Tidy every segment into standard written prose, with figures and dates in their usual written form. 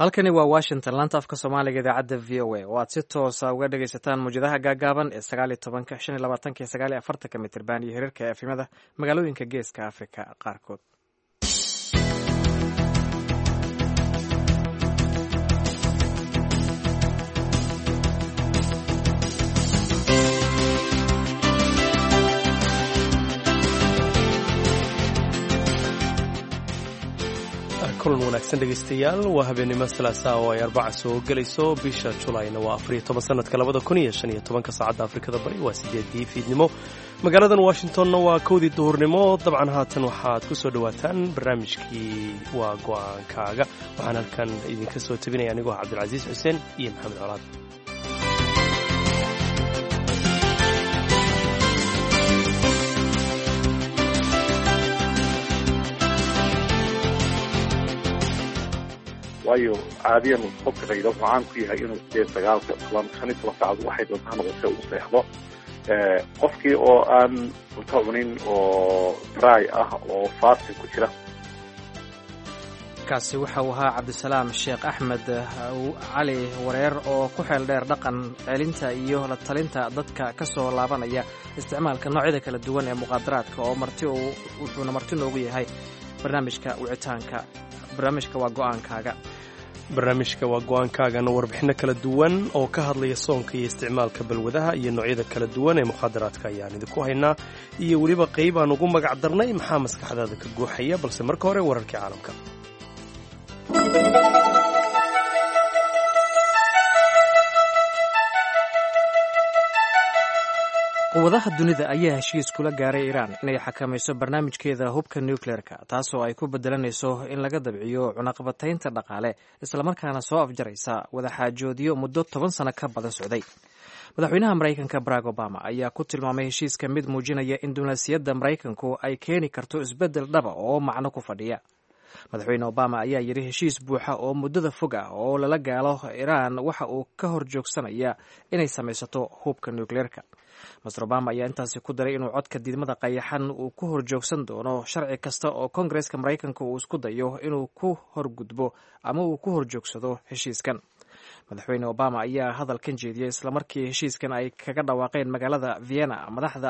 halkani waa Washington, laanta afka Soomaaliga idaacadda VOA oo aad si toos ah uga dhagaysataan muujadaha gaagaaban ee 19, 25, 49 mitirban iyo hirarka efimada magaalooyinka Geeska Afrika qaarkood. kulan wanaagsan dhegaystayaal waa habeenimo salaasa oo ay arbaca soo gelayso bisha Julayna waa 14 sanadka 2015 saacadda Afrikada Bari waa 8 fiidnimo magaaladan Washingtonna waa 1 duhurnimo dabcan haatan waxaad ku soo dhawaataan barnaamijkii waa go'aankaaga waxaan halkan idinka soo tabinaya anigoo Cabdulcasiis Xuseen iyo Maxamed Colaad. waayo caadiyan qofka raydo waxaan ku yahay inuu 9 saacadood waxay doontaa noqotay uu seexdo qofkii oo aan cunto cunin oo dry ah oo fasting ku jira. kaasi waxa uu ahaa Cabdisalaam Sheekh Axmed Cali Wareer oo ku xeel dheer dhaqan celinta iyo la talinta dadka ka soo laabanaya isticmaalka noocyada kala duwan ee muqaadaraadka oo wuxuuna marti noogu yahay barnaamijka wicitaanka. barnaamijka waa go'aankaagana warbixino kala duwan oo ka hadlaya soonka iyo isticmaalka balwadaha iyo noocyada kala duwan ee mukhadaraadka ayaan idinku haynaa iyo weliba qayb aan ugu magac darnay maxaa maskaxdaada ka guuxaya balse marka hore wararkii caalamka. quwadaha dunida ayaa heshiis kula gaaray Iiraan inay xakamayso barnaamijkeeda hubka nuclearka taasoo ay ku bedelanayso in laga dabciyo cunaqabataynta dhaqaale isla markaana soo afjaraysa wada xaajoodiyo muddo 10 sano ka badan socday. madaxweynaha Mareykanka Barack Obama ayaa ku tilmaamay heshiiska mid muujinaya in diblomaasiyadda Mareykanku ay keeni karto isbedel dhaba oo macno ku fadhiya. madaxweyne Obama ayaa yiri heshiis buuxa oo muddada fog ah oo lala gaalo Iiraan waxa uu ka horjoogsanaya inay samaysato hubka nuclearka. Mr. Obama ayaa intaasi ku daray inuu codka diidmada qayaxan uu ku horjoogsan doono sharci kasta oo Kongareeska Mareykanka uu isku dayo inuu ku horgudbo ama uu ku horjoogsado heshiiskan. madaxweyne Obama ayaa hadalkan jeediyay isla markii heshiiskan ay kaga dhawaaqeen magaalada Vienna madaxa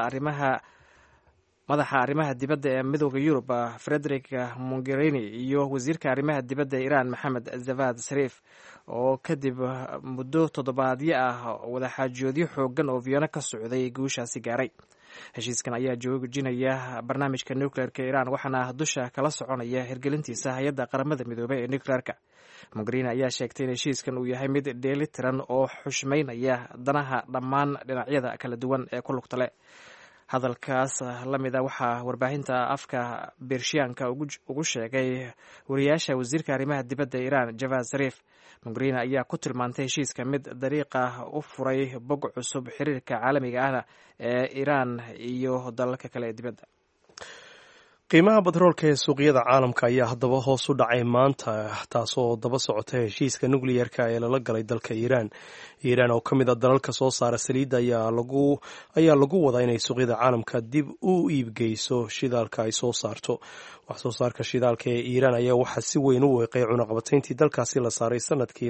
arrimaha dibadda ee midowga Yurub Frederica Mogherini iyo wasiirka arrimaha dibadda ee Iran Mohammad Javad Zarif oo kadib muddo toddobaadyo ah wada xaajoodyo xoogan oo Vienna ka socday guushaasi gaaray. heshiiskan ayaa joojinaya barnaamijka nuclearka Iran waxaana dusha kala soconaya hirgelintiisa hay'adda qaramada midoobay ee nuclearka. Mogherini ayaa sheegtay in heshiiskan uu yahay mid dheelitiran oo xushmeynaya danaha dhammaan dhinacyada kala duwan ee ku lugta leh. hadalkaas lamida waxaa warbaahinta afka Bershiyaanka ugu sheegay wariyaasha wasiirka arrimaha dibadda ee Iran Javad Zarif. Mogherini ayaa ku tilmaantay heshiiska mid dariiqa u furay bog cusub xiriirka caalamiga ah ee Iran iyo dalalka kale ee dibadda. qiimaha batroolka ee suuqyada caalamka ayaa haddaba hoos u dhacay maanta taasoo daba socota heshiiska nuclearka ee lala galay dalka Iiraan oo ka mid ah dalalka soo saara saliidda ayaa lagu wadaa inay suuqyada caalamka dib u iibgeyso shidaalka ay soo saarto. wax soo saarka shidaalka ee Iiraan ayaa waxaa si weyn u weeqay cunaqabatayntii dalkaasi la saaray sanadkii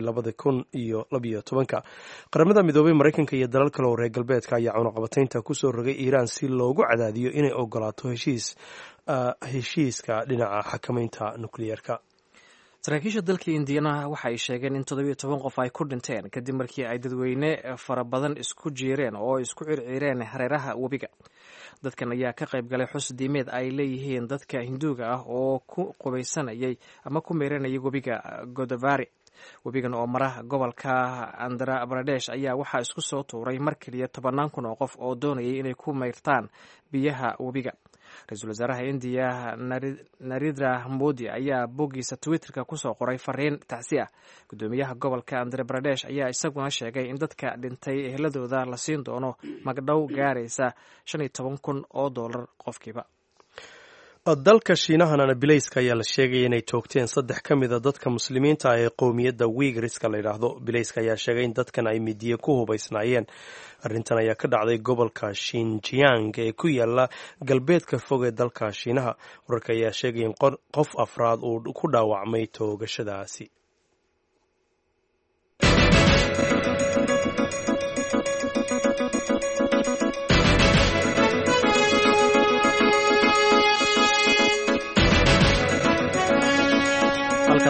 2012. qaramada midoobay Mareykanka iyo dalal kale oo reer galbeedka ayaa cunaqabataynta ku soo rogay Iiraan si loogu cadaadiyo inay ogolaato heshiiska dhinaca xakamaynta nukliyeerka. saraakiisha dalka Indiana waxa ay sheegeen in 17 qof ay ku dhinteen kadib markii ay dadweyne fara badan isku jiireen oo isku circiireen hareeraha webiga. dadkan ayaa ka qayb galay xus diimeed ay leeyihiin dadka Hinduuga ah oo ku qubaysanayay ama ku meeranayay webiga Godavari. webigan oo mara gobolka Andhra Pradesh ayaa waxaa isku soo tuuray mar kaliya 10,000 oo qof oo doonayay inay ku meyrtaan biyaha webiga. ra-iisul wasaaraha Indiya Narendra Modi ayaa boggiisa Twitterka ku soo qoray fariin tacsi ah. gudoomiyaha gobolka Andhra Pradesh ayaa isaguna sheegay in dadka dhintay eheladooda la siin doono magdhow gaaraysa $15,000 qofkiiba. dalka Shiinahana bilayska ayaa la sheegay inay toogteen 3 ka mid ah dadka muslimiinta ee qowmiyadda Uyghurska la yiraahdo. bilayska ayaa sheegay in dadkan ay midiye ku hubaysnaayeen. arrintan ayaa ka dhacday gobolka Xinjiang ee ku yaala galbeedka fog ee dalka Shiinaha. wararka ayaa sheegay in qof afraad uu ku dhaawacmay toogashadaasi.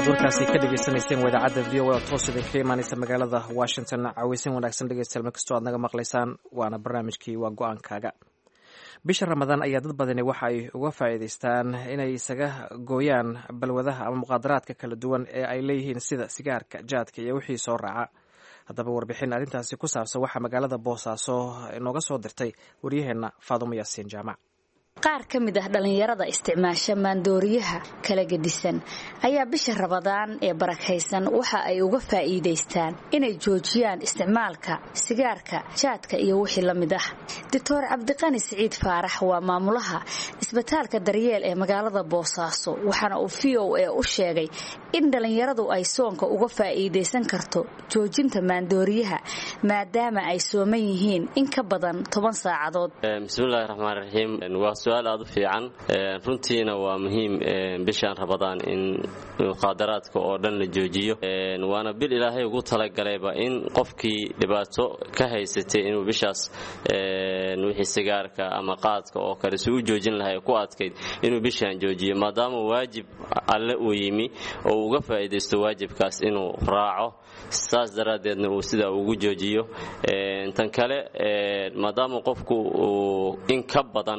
halkaad warkaasi ka dhegaysanayseen wadaacadda v o a oo toos idinka imaanaysa magaalada washington. cawaysan wanaagsan dhegeystayaal markastoo aad naga maqlaysaan, waana barnaamijkii waa go-aankaaga. bisha ramadaan ayaa dad badani waxa ay uga faa'iidaystaan inay isaga gooyaan balwadaha ama muqaadaraadka kala duwan ee ay leeyihiin sida sigaarka, jaadka iyo wixii soo raaca. haddaba warbixin arrintaasi ku saabsan waxaa magaalada boosaaso inooga soo dirtay waryaheenna faadumo yaasiin jaamac. qaar ka mid ah dhalinyarada isticmaasha maandooriyaha kala gedisan ayaa bisha Ramadaan ee barakaysan waxa ay uga faa'iideystaan inay joojiyaan isticmaalka sigaarka, jaadka iyo wixii la mid ah. Dr. Cabdiqani Saciid Faarax waa maamulaha isbitaalka Daryeel ee magaalada Boosaaso, waxaana uu VOA u sheegay in dhalinyaradu ay soonka uga faa'iideysan karto joojinta maandooriyaha maadaama ay sooman yihiin in ka badan 10 saacadood. Bismillahir Rahmaanir Rahiim. su'aal aad u fiican runtiina waa muhiim bishan Ramadaan in muqaadaraadka oo dhan la joojiyo waana bil Ilaahay ugu talagalayba in qofkii dhibaato ka haysatay inuu bishaas wixii sigaarka ama qaadka oo kale soo joojin lahaa ku adkeyd inuu bishan joojiyo maadaama waajib alle uu yimi oo uga faa'iideysto waajibkaas inuu raaco saas daraadeedna uu sida ugu joojiyo tan kale maadaama qofku in ka badan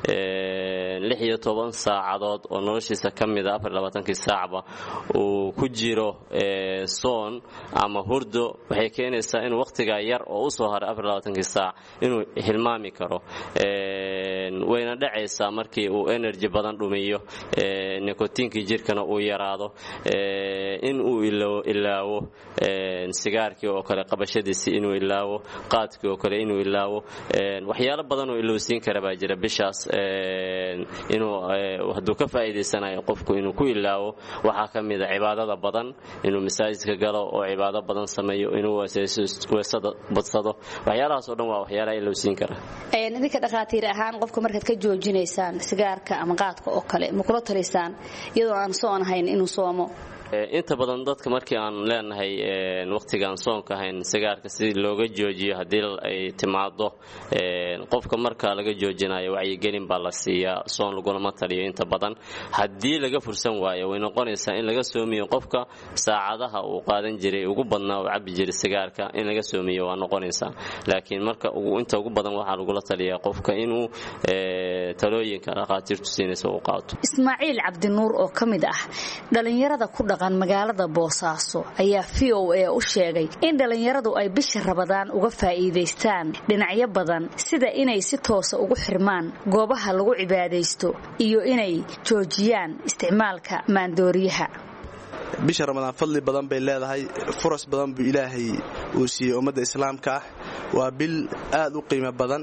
16 saacadood oo noloshiisa kamid ah 24 saacba uu ku jiro soon ama hurdo waxay keenaysaa in waqtiga yar oo u soo haray 24 saac inuu hilmaami karo wayna dhacaysaa markii uu energy badan dhumiyo nikotiinka jirkana uu yaraado in uu ilaawo sigaarkii oo kale qabashadiisa inuu ilaawo qaadkii oo kale inuu ilaawo waxyaalo badan oo ilowsiin kara baa jira bishaas inuu haduu ka faa'iideysanayo qofku inuu ku ilaawo waxa kamid ah cibaadada badan inuu masaajidka galo oo cibaado badan sameeyo inuu weesada badsado waxyaalahaas oo dhan waa waxyaalaha ilowsiin kara idinka dhaqaatiir ahaan qofka markaad ka joojinaysaan sigaarka ama qaadka oo kale ma kula talisaan iyadoo aan soon ahayn inuu soomo inta badan dadka markii aan leenahay waqtigan soonka ahayn sigaarka si looga joojiyo hadii ay timaado qofka marka laga joojinayo wacyi gelin baa la siiyaa soon laguma taliyo inta badan hadii laga fursan waayo way noqonaysaa in laga soomiyo qofka saacadaha uu qaadan jiray ugu badnaa oo cabi jiray sigaarka in laga soomiyo waa noqonaysaa laakiin marka inta ugu badan waxa lagu la taliyaa qofka inuu talooyinka dhaqaatiirtu siinayso uu qaato. Ismaaciil Cabdinuur oo kamid ah dhalinyarada ku magaalada Boosaaso ayaa VOA u sheegay in dhalinyaradu ay bisha Ramadaan uga faa'iideystaan dhinacyo badan sida inay si toos ah ugu xirmaan goobaha lagu cibaadeysto iyo inay joojiyaan isticmaalka maandooriyaha. bisha Ramadaan fadli badan bay leedahay furas badan buu Ilaahay uu siiyay ummadda Islaamka waa bil aad u qiimo badan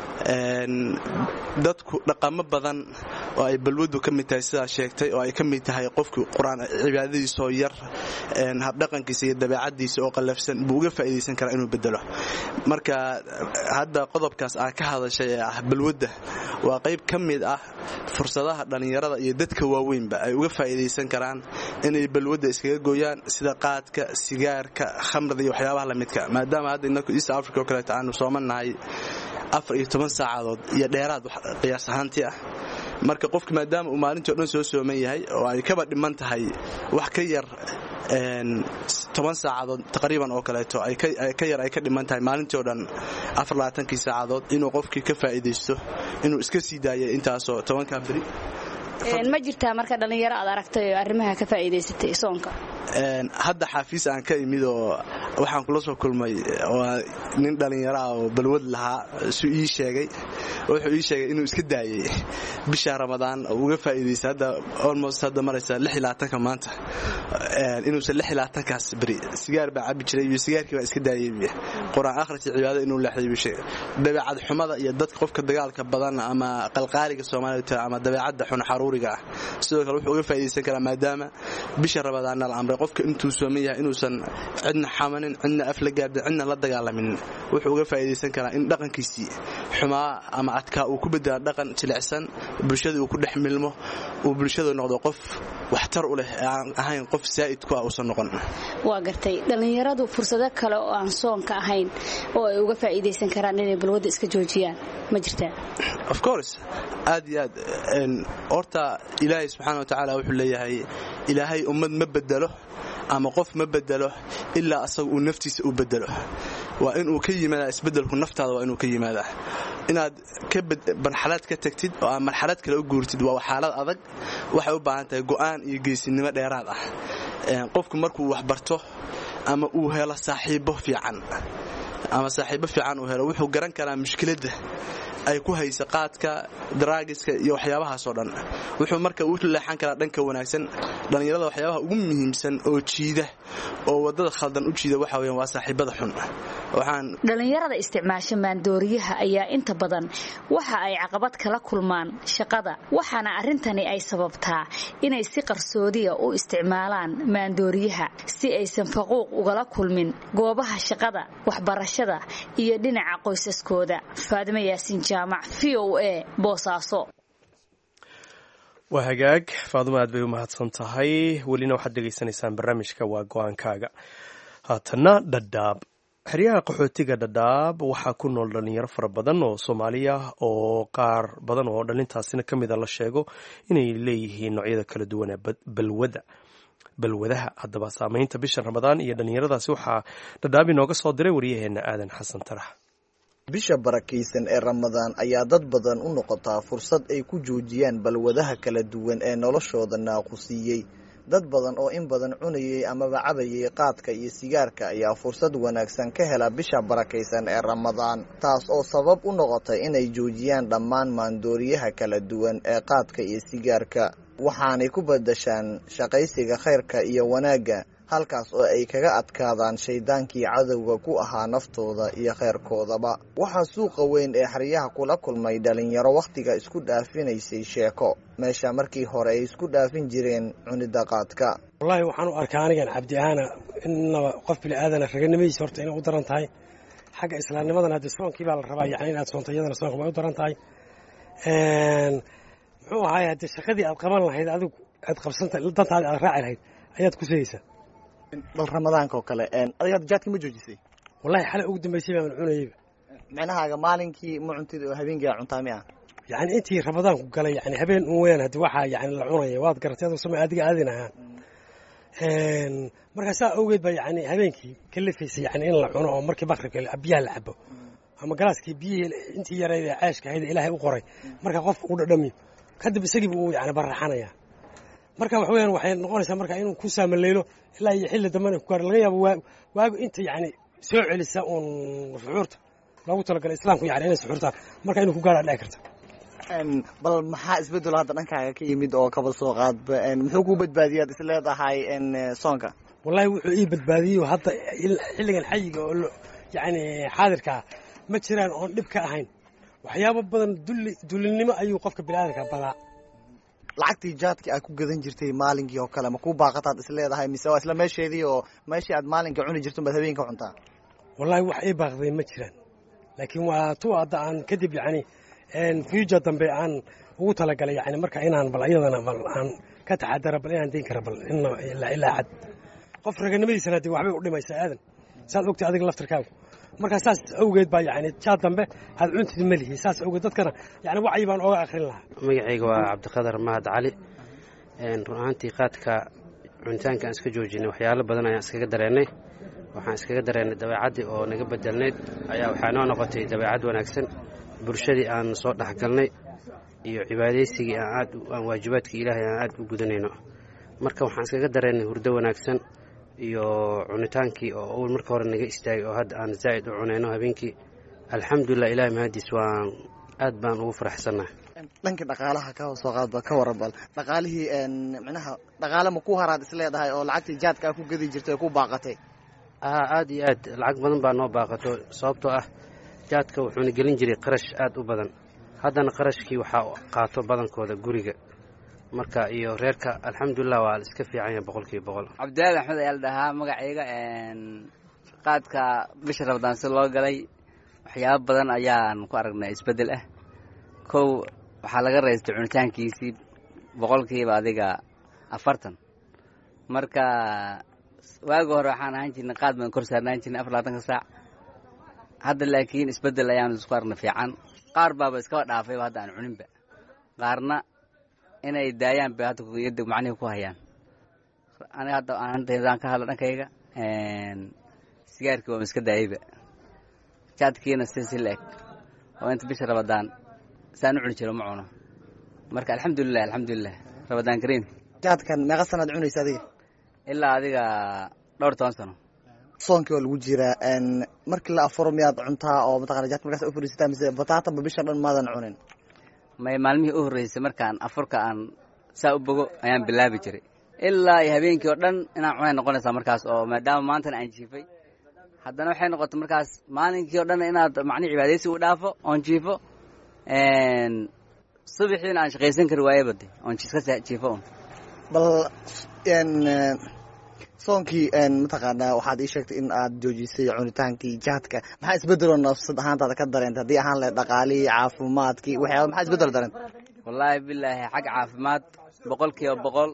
dadku dhaqamo badan oo ay balwadu ka mid tahay sida sheegtay oo ay ka mid tahay qofku quraan cibaadadiisa oo yar hab dhaqankiisa iyo dabeecadiisa oo qalafsan buu uga faa'iideysan karaa inuu bedelo marka hadda qodobkaas aan ka hadashay ah balwada waa qayb ka mid ah fursadaha dhalinyarada iyo dadka waaweynba ay uga faa'iideysan karaan inay balwada iskaga gooyaan sida qaadka sigaarka khamrada iyo waxyaabaha la midka maadaama hadda inaku East Africa oo kale aanu soomanahay 14 saacadood iyo dheeraad qiyaas ahaantii ah marka qofka maadaama uu maalintii oo dhan soo sooman yahay oo ay kaba dhiman tahay wax ka yar 10 saacadood taqriiban oo kale ay ka yar ay ka dhiman tahay maalintii oo dhan 24 saacadood inuu qofkii ka faa'iideysto inuu iska sii daayo intaas oo 10 ka bari ma jirtaa marka dhalinyaro aad aragtay arrimaha ka faa'iideysatay soonka hadda xafiis aan ka imid oo waxaan kula soo kulmay oo nin dhalinyaro ah oo balwad lahaa soo ii sheegay inuu iska daayay bisha Ramadaan uga faa'iideystay hadda almost hadda maraysa 26 maanta inuu 26 kaas bari sigaar baa cabi jiray iyo sigaarkii baa iska daayay quraan akhris cibaado inuu leexday bisha dabeecad xumada iyo dadka qofka dagaalka badan ama qalqaaliga Soomaaliyeed ama dabeecadda xun xaruuriga sidoo kale wuxuu uga faa'iideysan karaa maadaama bisha Ramadaan la amray qofka intuu sooman yahay inuusan cidna xamanin cidna af la gaadin cidna la dagaalamin wuxuu uga faa'iideysan karaa in dhaqankiisii xumaa ama adka uu ku bedelo dhaqan jilicsan bulshada uu ku dhex milmo uu bulshada noqdo qof waxtar u leh aan ahayn qof saa'id ku ah oo noqon waa gartay dhalinyaradu fursado kale oo aan soonka ahayn oo ay uga faa'iideysan karaan inay balwada iska joojiyaan ma jirtaa of course aad horta Ilaahay subhanahu wa ta'ala wuxuu leeyahay ilaahay ummad ma bedelo ama qof ma bedelo ilaa asaga uu naftiisa u bedelo. waa inuu ka yimaadaa isbedelku naftaada, waa inuu ka yimaadaa inaad marxalad ka tagtid oo aad marxalad kale u guurtid. waa xaalad adag, waxay u baahan tahay go'aan iyo geesinimo dheeraad ah. qofku markuu wax barto ama uu helo saaxiibo fiican uu helo, wuxuu garan karaa mushkiladda ay ku haysa qaadka, daraagiska iyo waxyaabahaasoo dhan. wuxuu marka u leexan karaa dhanka wanaagsan. dhallinyarada waxyaabaha ugu muhiimsan oo jiida oo waddada khaldan u jiida waxa weeyaan waa saaxiibada xun. dhallinyarada isticmaasha maandooriyaha ayaa inta badan waxa ay caqabad kala kulmaan shaqada, waxaana arrintani ay sababtaa inay si qarsoodiya u isticmaalaan maandooriyaha si aysan faquuq ugala kulmin goobaha shaqada, waxbarashada iyo dhinaca qoysaskooda. Faadimo Yaasiin Jaamac, VOA, Boosaaso. waa hagaag. Faadimo aad bay u mahadsan tahay. welina waxaad dhegaysanaysaan barnaamijka waa go'aankaaga. haatana Dhadhaab. xeryaha qaxootiga Dhadhaab waxaa ku nool dhalinyaro fara badan oo Soomaaliya oo qaar badan oo dhalintaasina ka mid a la sheego inay leeyihiin noocyada kala duwan ee balwadaha. haddaba saamaynta bisha Ramadaan iyo dhalinyaradaasi waxaa Dhadhaab inooga soo diray waryaheena Aadan Xasan Tarax. bisha barakaysan ee Ramadaan ayaa dad badan u noqotaa fursad ay ku joojiyaan balwadaha kala duwan ee noloshooda naaqusiyey. dad badan oo in badan cunayay amaba cabayay qaadka iyo sigaarka ayaa fursad wanaagsan ka hela bisha barakaysan ee Ramadaan, taas oo sabab u noqotay inay joojiyaan dhammaan maandooriyaha kala duwan ee qaadka iyo sigaarka, waxaanay ku badashaan shaqaysiga khayrka iyo wanaagga, halkaas oo ay kaga adkaadaan shaydaankii cadowga ku ahaa naftooda iyo khayrkoodaba. waxaa suuqa weyn ee xeryaha kula kulmay dhalinyaro wakhtiga isku dhaafinaysay sheeko, meesha markii hore ay isku dhaafin jireen cunida qaadka. wallaahi waxaan u arkaa anigan cabdi ahaana innaba qof bini'aadana raganimadiisa horta inay u daran tahay. xagga islaamnimadana haddii soonkii baa la rabaa, yacni inaad soonto iyadana soonka way u daran tahay. muxuu ahaay haddii shaqadii aad qaban lahayd adigu aad qabsantahay dantaada aad raaci lahayd ayaad ku sayeysaa. bal ramadaanka oo kale adiga jaadka ma joojisay? wallahi xalay ugu dambaysay baan cunayayba. macnahaaga maalinkii ma cuntid oo habeenkii cuntaa miya? yacni intii ramadaanku galay yani habeen un weyaan haddii waxaa yani la cunaya waad garatay adoo samay adiga aadinahaa. markaa saa awgeed baa yani habeenkii ka lafaysay yani in la cuno oo markii maqribka biyaha la cabo ama galaaskii biyihii intii yarayd ee ceeshka ahayd ilaahay u qoray marka qofka u dhadhamiyo kadib isagiiba uu yani baraxanayaa. marka wax weeyaan waxay noqonaysaa marka inuu ku saamaleylo ilaa iyo xilli dambana ku gaar laga yaabo waagu inta yani soo celisa uun suxuurta loogu talagalay islaamku yani inay suxuurtaan marka inuu ku gaara dhici karta. bal maxaa isbedelo hadda dhankaaga ka yimid oo kaba soo qaadba muxuu ku badbaadiyaad is leedahay soonka? wallahi wuxuu ii badbaadiyey hadda xilligan xayiga oo yani xaadirka ma jiraan oon dhib ka ahayn. waxyaabo badan dulinimo ayuu qofka bini'aadamka badaa. lacagtii jaadka aad ku gadan jirtay maalinkii oo kale ma ku baaqataad is leedahay mise waa isla meesheedii oo meeshii aad maalinka cuni jirto baad habeenka cuntaa? wallahi wax ii baaqday ma jiraan, laakiin waa tu hadda aan kadib yani future dambe aan ugu talagalay yani marka inaan bal iyadana bal aan ka taxadara bal inaan deyn kara bal ilaa xad. qof raganimadiisana haddii waxbay u dhimaysaa aadan saad ogtay adiga laftarkaagu. markaa saas awgeed baa yani jaad dambe aad cuntid malihi. saas awgeed dadkana yani wacyi baan ooga akrin lahaa. magacayga waa cabdiqadar mahad cali. run ahaantii qaadka cunitaanka aan iska joojinay waxyaalo badan ayaan iskaga dareennay. waxaan iskaga dareennay dabeecaddii oo naga bedelnayd ayaa waxaa noo noqotay dabeecad wanaagsan. bulshadii aan soo dhexgalnay iyo cibaadaysigii aan waajibaadkii ilaahay aan aad u gudanayno. marka waxaan iskaga dareennay hurdo wanaagsan iyo cunitaankii oo awal marka hore naga istaagay oo hadda aan zaa'id u cunayno habeenkii. alxamdulilah ilaahay mahadiis waan aad baan ugu faraxsannahay. dhanka dhaqaalaha ka soo qaadba ka waran bal dhaqaalihii macnaha dhaqaale ma ku haraad is leedahay oo lacagtii jaadka ku gadi jirtay ku baaqatay? aad iyo aad lacag badan baa noo baaqato sababtoo ah jaadka wuxuuna gelin jiray qarash aad u badan. haddana qarashkii waxaa qaato badankooda guriga marka iyo reerka. alxamdulilah waa iska fiican yahay 100%. cabdilaal axmed ayaa la dhahaa magacayga. qaadka bisha Ramadaan si loo galay waxyaabo badan ayaan ku aragnay isbedel ah. kow waxaa laga reestay cunitaankiisii 100% adiga 40. marka waagi hore waxaan ahaan jirnay qaad baan kor saarnaan jirnay 24 saac. hadda laakiin isbedel ayaan isku arna fiican. qaar baaba iska dhaafay hadda aan cuninba, qaarna inay daayaan bay hadda macnihi ku hayaan. aniga hadda aan ka hadlo dhankayga sigaarkii waa iska daayayba jaadkiina si la-eg oo inta bisha rabadaan saan u cuni jiro ma cuno marka alxamdulilah rabadaan kariim. jaadkan meeqa sanaad cunaysa adiga? ilaa adiga dhowr 10 sano. soonkii waa lagu jiraa markii la afuro miyaad cuntaa oo mataqaana jaadka markaas u fariisataa mise bataataba bisha dhan maadan cunin? may maalmihii u horreysay markaan afurka aan saa u bogo ayaan bilaabi jiray ilaa iyo habeenkii oo dhan inaan cunay noqonaysaa markaas oo maadaama maantana aan jiifay haddana waxay noqotay markaas maalinkii oo dhan inaad macni cibaadaysi u dhaafo oon jiifo subaxiina aan shaqaysan kari waaye bade oon iska jiifo un. bal soonkii mataqaanaa waxaad ii sheegtay in aad joojisay cunitaankii jaadka. maxaa isbedeloo nafsad ahaantaada ka dareentay haddii ahaan lahayd dhaqaalihii caafimaadkii waxyaaba maxaa isbedel dareentay? wallaahi bilaahi xag caafimaad 100%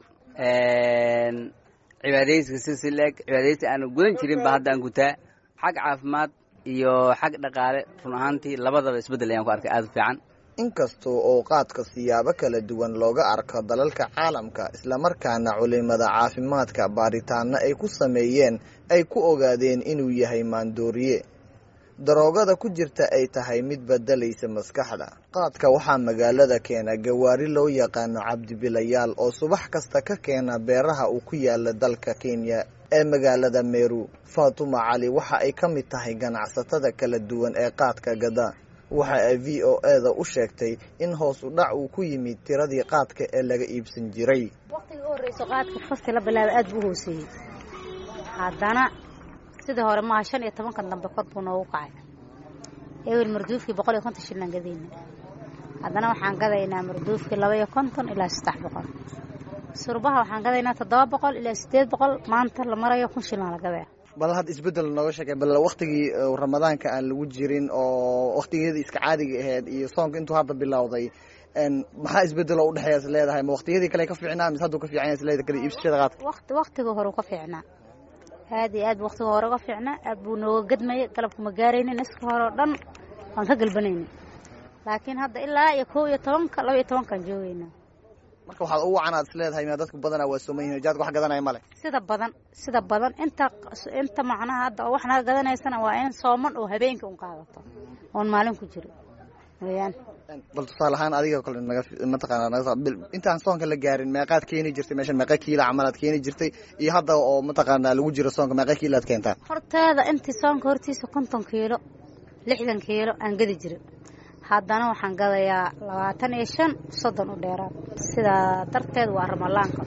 cibaadaysiga si la-eg cibaadaysi aan gudan jirin ba hadda aan gutaa. xag caafimaad iyo xag dhaqaale run ahaantii labadaba isbedel ayaan ku arkay aad u fiican. inkasta oo qaadka siyaabo kala duwan looga arko dalalka caalamka islamarkaana culimada caafimaadka baaritaano ay ku sameeyeen ay ku ogaadeen inuu yahay maandooriye daroogada ku jirta ay tahay mid bedelaysa maskaxda. qaadka waxaa magaalada keena gawaari loo yaqaano cabdibilayaal oo subax kasta ka keena beeraha uu ku yaala dalka Kenya ee magaalada Meru. Fatuma Cali waxa ay ka mid tahay ganacsatada kala duwan ee qaadka gada. waxa ay VOA-da u sheegtay in hoos u dhac uu ku yimid tiradii qaadka ee laga iibsan jiray. waqtigii u horreysay qaadka fasti la bilaabay aad buu hooseeyay haddana sidii hore maaha 15 kan dambe kor buu noogu kacay. ewel marduufkii 150 shilin gadayna haddana waxaan gadaynaa marduufkii 250 ilaa 300. surbaha waxaan gadaynaa 700 ilaa 800. maanta la marayo 1 shilin la gadaa. bal had isbedel nooga sheegay bal waqtigii ramadaanka aan lagu jirin oo waqtigeedii iska caadiga ahayd iyo soonka intuu hadda bilowday maxaa isbedel u dhaxeeya leedahay ma waqtiyadii kale ka fiicnaa mise hadda ka fiican yahay leedahay kale iibsashada qaadka? waqtiga hore ka fiicnaa aad iyo aad waqtiga hore ka fiicnaa aad buu nooga gadmay galabku ma gaaraynin iska hore oo dhan waan ka galbanaynay laakiin hadda ilaa iyo 12 12 kan joogayna. marka waxaad ugu wacanaad isleedahay ma dadku badanaa waa soomayn jaadka wax gadanaya male sida badan inta macnaha hadda wax naga gadanaysana waa in sooman oo habeenkii un qaadato oon maalin ku jiro weeyaan. bal tusaale ahaan adiga kale naga mataqaanaa intaan soonka la gaarin meeqaad keeni jirtay meeshan meeqa kiilo camalaad keeni jirtay iyo hadda oo mataqaanaa lagu jiro soonka meeqa kiilo aad keentaa? horteeda intii soonka hortiisa 50 kiilo 60 kiilo aan gadi jiray haddana waxaan gadayaa 25-30 u dheeraad. sidaa darteed waa ramadaanka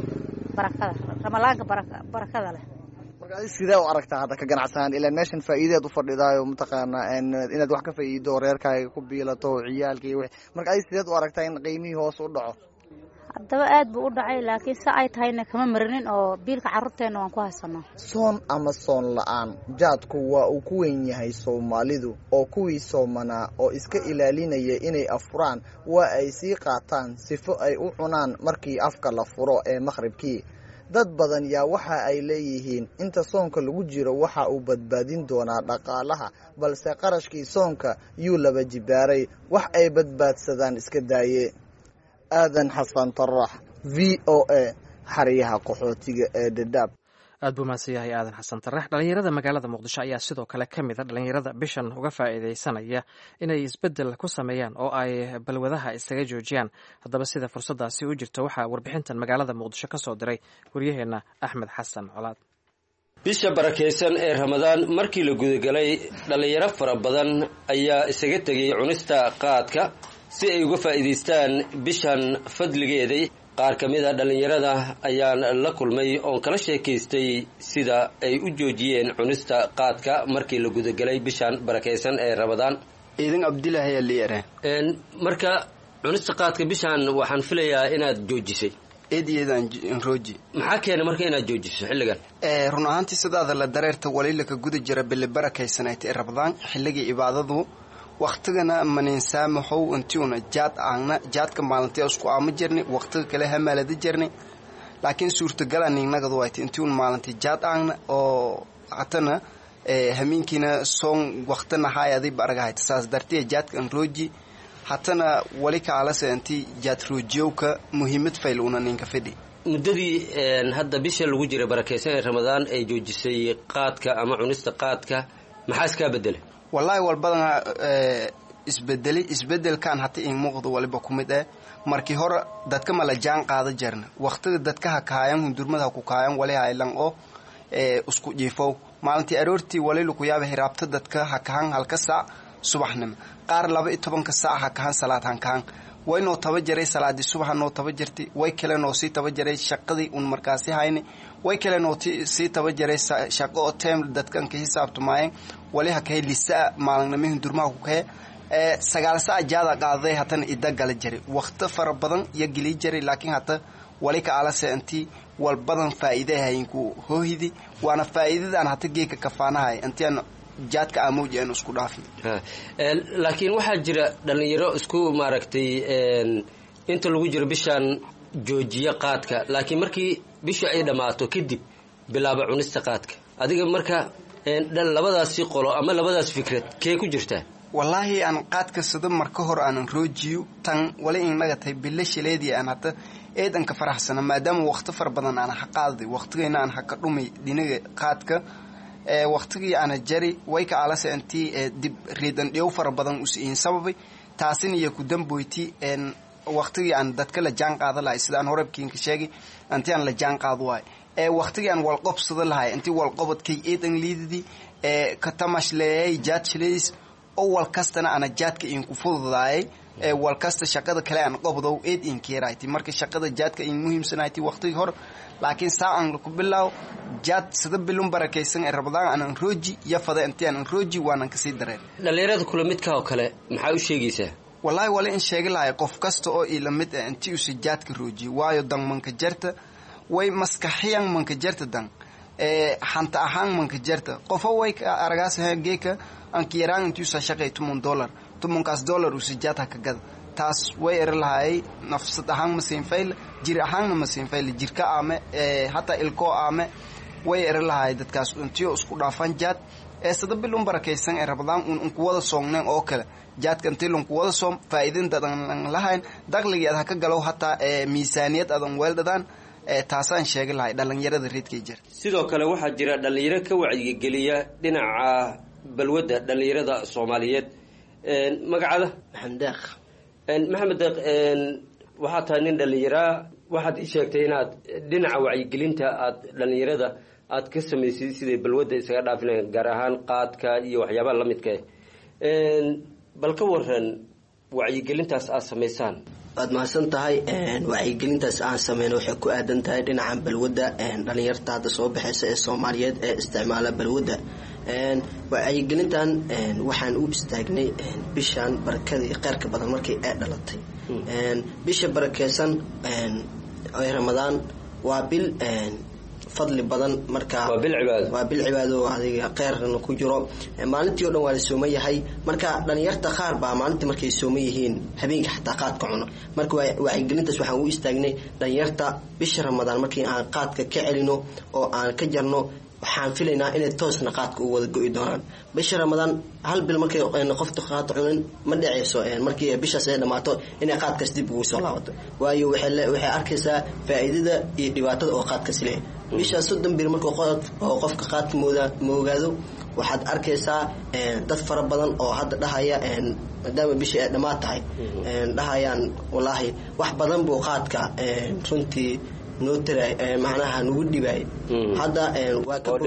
barakada leh. marka adiga sidee u aragtaa hadda ka ganacsan ilaa meeshan faa'iideed u fadhidaayo mataqaanaa inaad wax ka faa'iido reerkaaga ku biilato ciyaalkii wixii marka adiga sidee u aragtaa in qiimihii hoos u dhaco? haddaba aad buu u dhacay laakiin si ay tahayna kama marinin oo biilka carruurteenna waan ku haysanaa. soon ama soon la-aan jaadku waa uu ku weyn yahay Soomaalidu oo kuwii soomanaa oo iska ilaalinaya inay afuraan waa ay sii qaataan sifo ay u cunaan markii afka la furo ee maqribkii. dad badan yaa waxa ay leeyihiin inta soonka lagu jiro waxa uu badbaadin doonaa dhaqaalaha balse qarashkii soonka yuu laba jibaaray wax ay badbaadsadaan iska daaye. aadan xasan tarax VOA xariyaha qaxootiga ee Dadaab. aad buu mahadsan yahay aadan xasan tarax. dhalinyarada magaalada muqdisho ayaa sidoo kale ka mid a dhalinyarada bishan uga faa'iidaysanaya inay isbeddel ku sameeyaan oo ay balwadaha isaga joojiyaan. haddaba sida fursadaasi u jirto waxaa warbixintan magaalada muqdisho ka soo diray waryaheena Axmed Xasan Colaad. bisha barakaysan ee ramadaan markii la gudagalay dhalinyaro fara badan ayaa isaga tegay cunista qaadka si ay uga faa'iidaystaan bishan fadligeeday. qaar ka mid a dhallinyarada ayaan la kulmay oon kala sheekaystay sida ay u joojiyeen cunista qaadka markii la gudagalay bishan barakaysan ee ramadaan. ciidan abdilaahi aliire marka cunista qaadka bishan waxaan filayaa inaad joojisay. eedayeedaan rooji maxaa keenay marka inaad joojiso xilligan? run ahaantii sidaada la dareerta waliilaka guda jira bili barakaysanayd ee ramadaan xilligii cibaadadu waqtigana maninsaamahow intiuna jaad aagna jaadka maalintii isku aama jirni waqtiga kale hamaalada jirni laakiin suurtagala ninagadu wayti intiuna maalintii jaad aagna oo hatana hamiinkiina soon waqtina haayadii baragahayta saas dartiya jaadka an rooji hatana wali kaalase intii jaad roojiyowka muhiimad fayl una ninka fidhi muddadii hadda bisha lagu jiray barakeysan ee ramadaan ay joojisay qaadka ama cunista qaadka maxaa iskaa bedelay wallaahi walbadan isbedelkan hata in muuqdo waliba ku mid markii hore dadka mala jaan qaada jirna waqtiga dadka ha kaayan hundurmada ku kaayan wali haylan oo isku jiifow maalintii aroortii wali lagu yaaba hiraabta dadka ha kaan halka saac subaxnimo qaar 12 saac ha kaan salaad han kaan way noo taba jiray salaadii subax noo taba jirtay way kale noo sii taba jiray shaqadii un markaasi hayni way kale noo sii taba jiray shaqo oo team dadkan ka xisaabtumaayeen wali ha kay lisa maalinimo hundurmaha ku kay 9 saac jaada qaaday hatan ida gal jiray waqti fara badan iyo gili jiray laakiin hata wali ka ala seenti wal badan faa'iido hayinku hoohidi waana faa'iidadan hata geeka kafaanahay intaan jaadka amoojeen isku dhaafin laakiin waxaa jira dhalinyaro isku maaragtay inta lagu jiro bishan joojiya qaadka laakiin markii bisha ay dhamaato kadib bilaaba cunista qaadka adiga marka labadaasi qolo ama labadaas fikrad kee ku jirtaa wallaahi aan qaadka sida marka hor aan roojiyo tan wali inaga tahay bilashileedii aan hata eedanka faraxsana maadaama waqti far badan aan xaqaaday waqtigeena aan xaq dhumay dhinaga qaadka waqtigii aan jari way ka alase intii dib reedan dheew far badan u siin sababay taasina iyo ku damboyti waqtigii aan dadka la jaan qaada lahay sidaan horabkiin ka sheegay intii aan la jaan qaado waay waqtigii aan wal qabsada lahay intii wal qabadkay eedan liididi ka tamashleey jaadshleys oo wal kastana ana jaadka in ku fududaay wal kasta shaqada kale aan qabdo eed in keerayti marka shaqada jaadka in muhiimsanayti waqtigii hor laakiin saacan ku bilaw jaad sida bilun barakeysan ee Ramadaan aan rooji yafada intaan rooji waanan ka sii dareen dhalinyarada kula midka oo kale maxaa u sheegaysaa wallahi wala in sheegi lahay qof kasta oo ila mid ah intii uu jaadka rooji waayo dan manka jarta way maskaxiyan manka jarta dan xanta ahaan manka jarta qof way aragaas geeka aan kiiraan intii uu shaqay $10 $10 uu jaadka ka gad taas way lahay nafsad ahaan ma siin fayl jir ahaan ma siin fayl jirka aame hatta ilko aame way lahay dadkaas intii isku dhaafan jaad sida bilun barakeysan ee Ramadaan un ku wada soogneen oo kale jaadka intii ku wada soom faa'iidin dadan lahayn dakhligeeda ka galow hatta miisaaniyad adan weeldadaan taasaan sheegi lahay dhalinyarada reedkay jir sidoo kale waxaa jira dhalinyaro ka wacyigeliya dhinaca balwada dhalinyarada Soomaaliyeed magacada maxamed waxaad tahay nin dhalinyara waxaad ii sheegtay inaad dhinaca wacyigelinta aad dhalinyarada aad ka samaysay siday balwadda isaga dhaafinayaan gaar ahaan qaadka iyo waxyaabaha la midka bal ka waran wacyigelintaas aad samaysaan waad mahadsan tahay wacyigelintaas aan sameyno waxay ku aadan tahay dhinaca balwadda dhalinyarta hadda soo baxaysa ee Soomaaliyeed ee isticmaala balwadda wacyigelintan waxaan u istaagnay bishan barakada iyo qaarka badan markay ay dhalatay bisha barakeysan ee Ramadaan waa bil fadli badan marka waa bil cibaado adiga qeyrna ku jiro maalintii oo dhan waa la sooman yahay marka dhalinyarta qaar baa maalintii markay sooman yihiin habeenkii xataa qaadka cuno marka wacyigelintaas waxaan u istaagnay dhalinyarta bisha Ramadaan markii aan qaadka ka celino oo aan ka jarno waxaan filaynaa inay toosna qaadka u wada go'i doonaan bisha Ramadaan hal bil markay qofta qaad cunin ma dhaceyso markii bishaas ay dhamaato inay qaadkaas dib ugu soo laabato waayo waxay arkaysaa faa'iidada iyo dhibaatada oo qaadkaas leeyahay bisha 30 bil markuu qofka qaadka moogaado waxaad arkaysaa dad fara badan oo hadda dhahaya maadaama bisha ay dhamaatahay dhahayaan wallahi wax badan buu qaadka runtii nootiray macnaha nagu dhibay hadda waa ka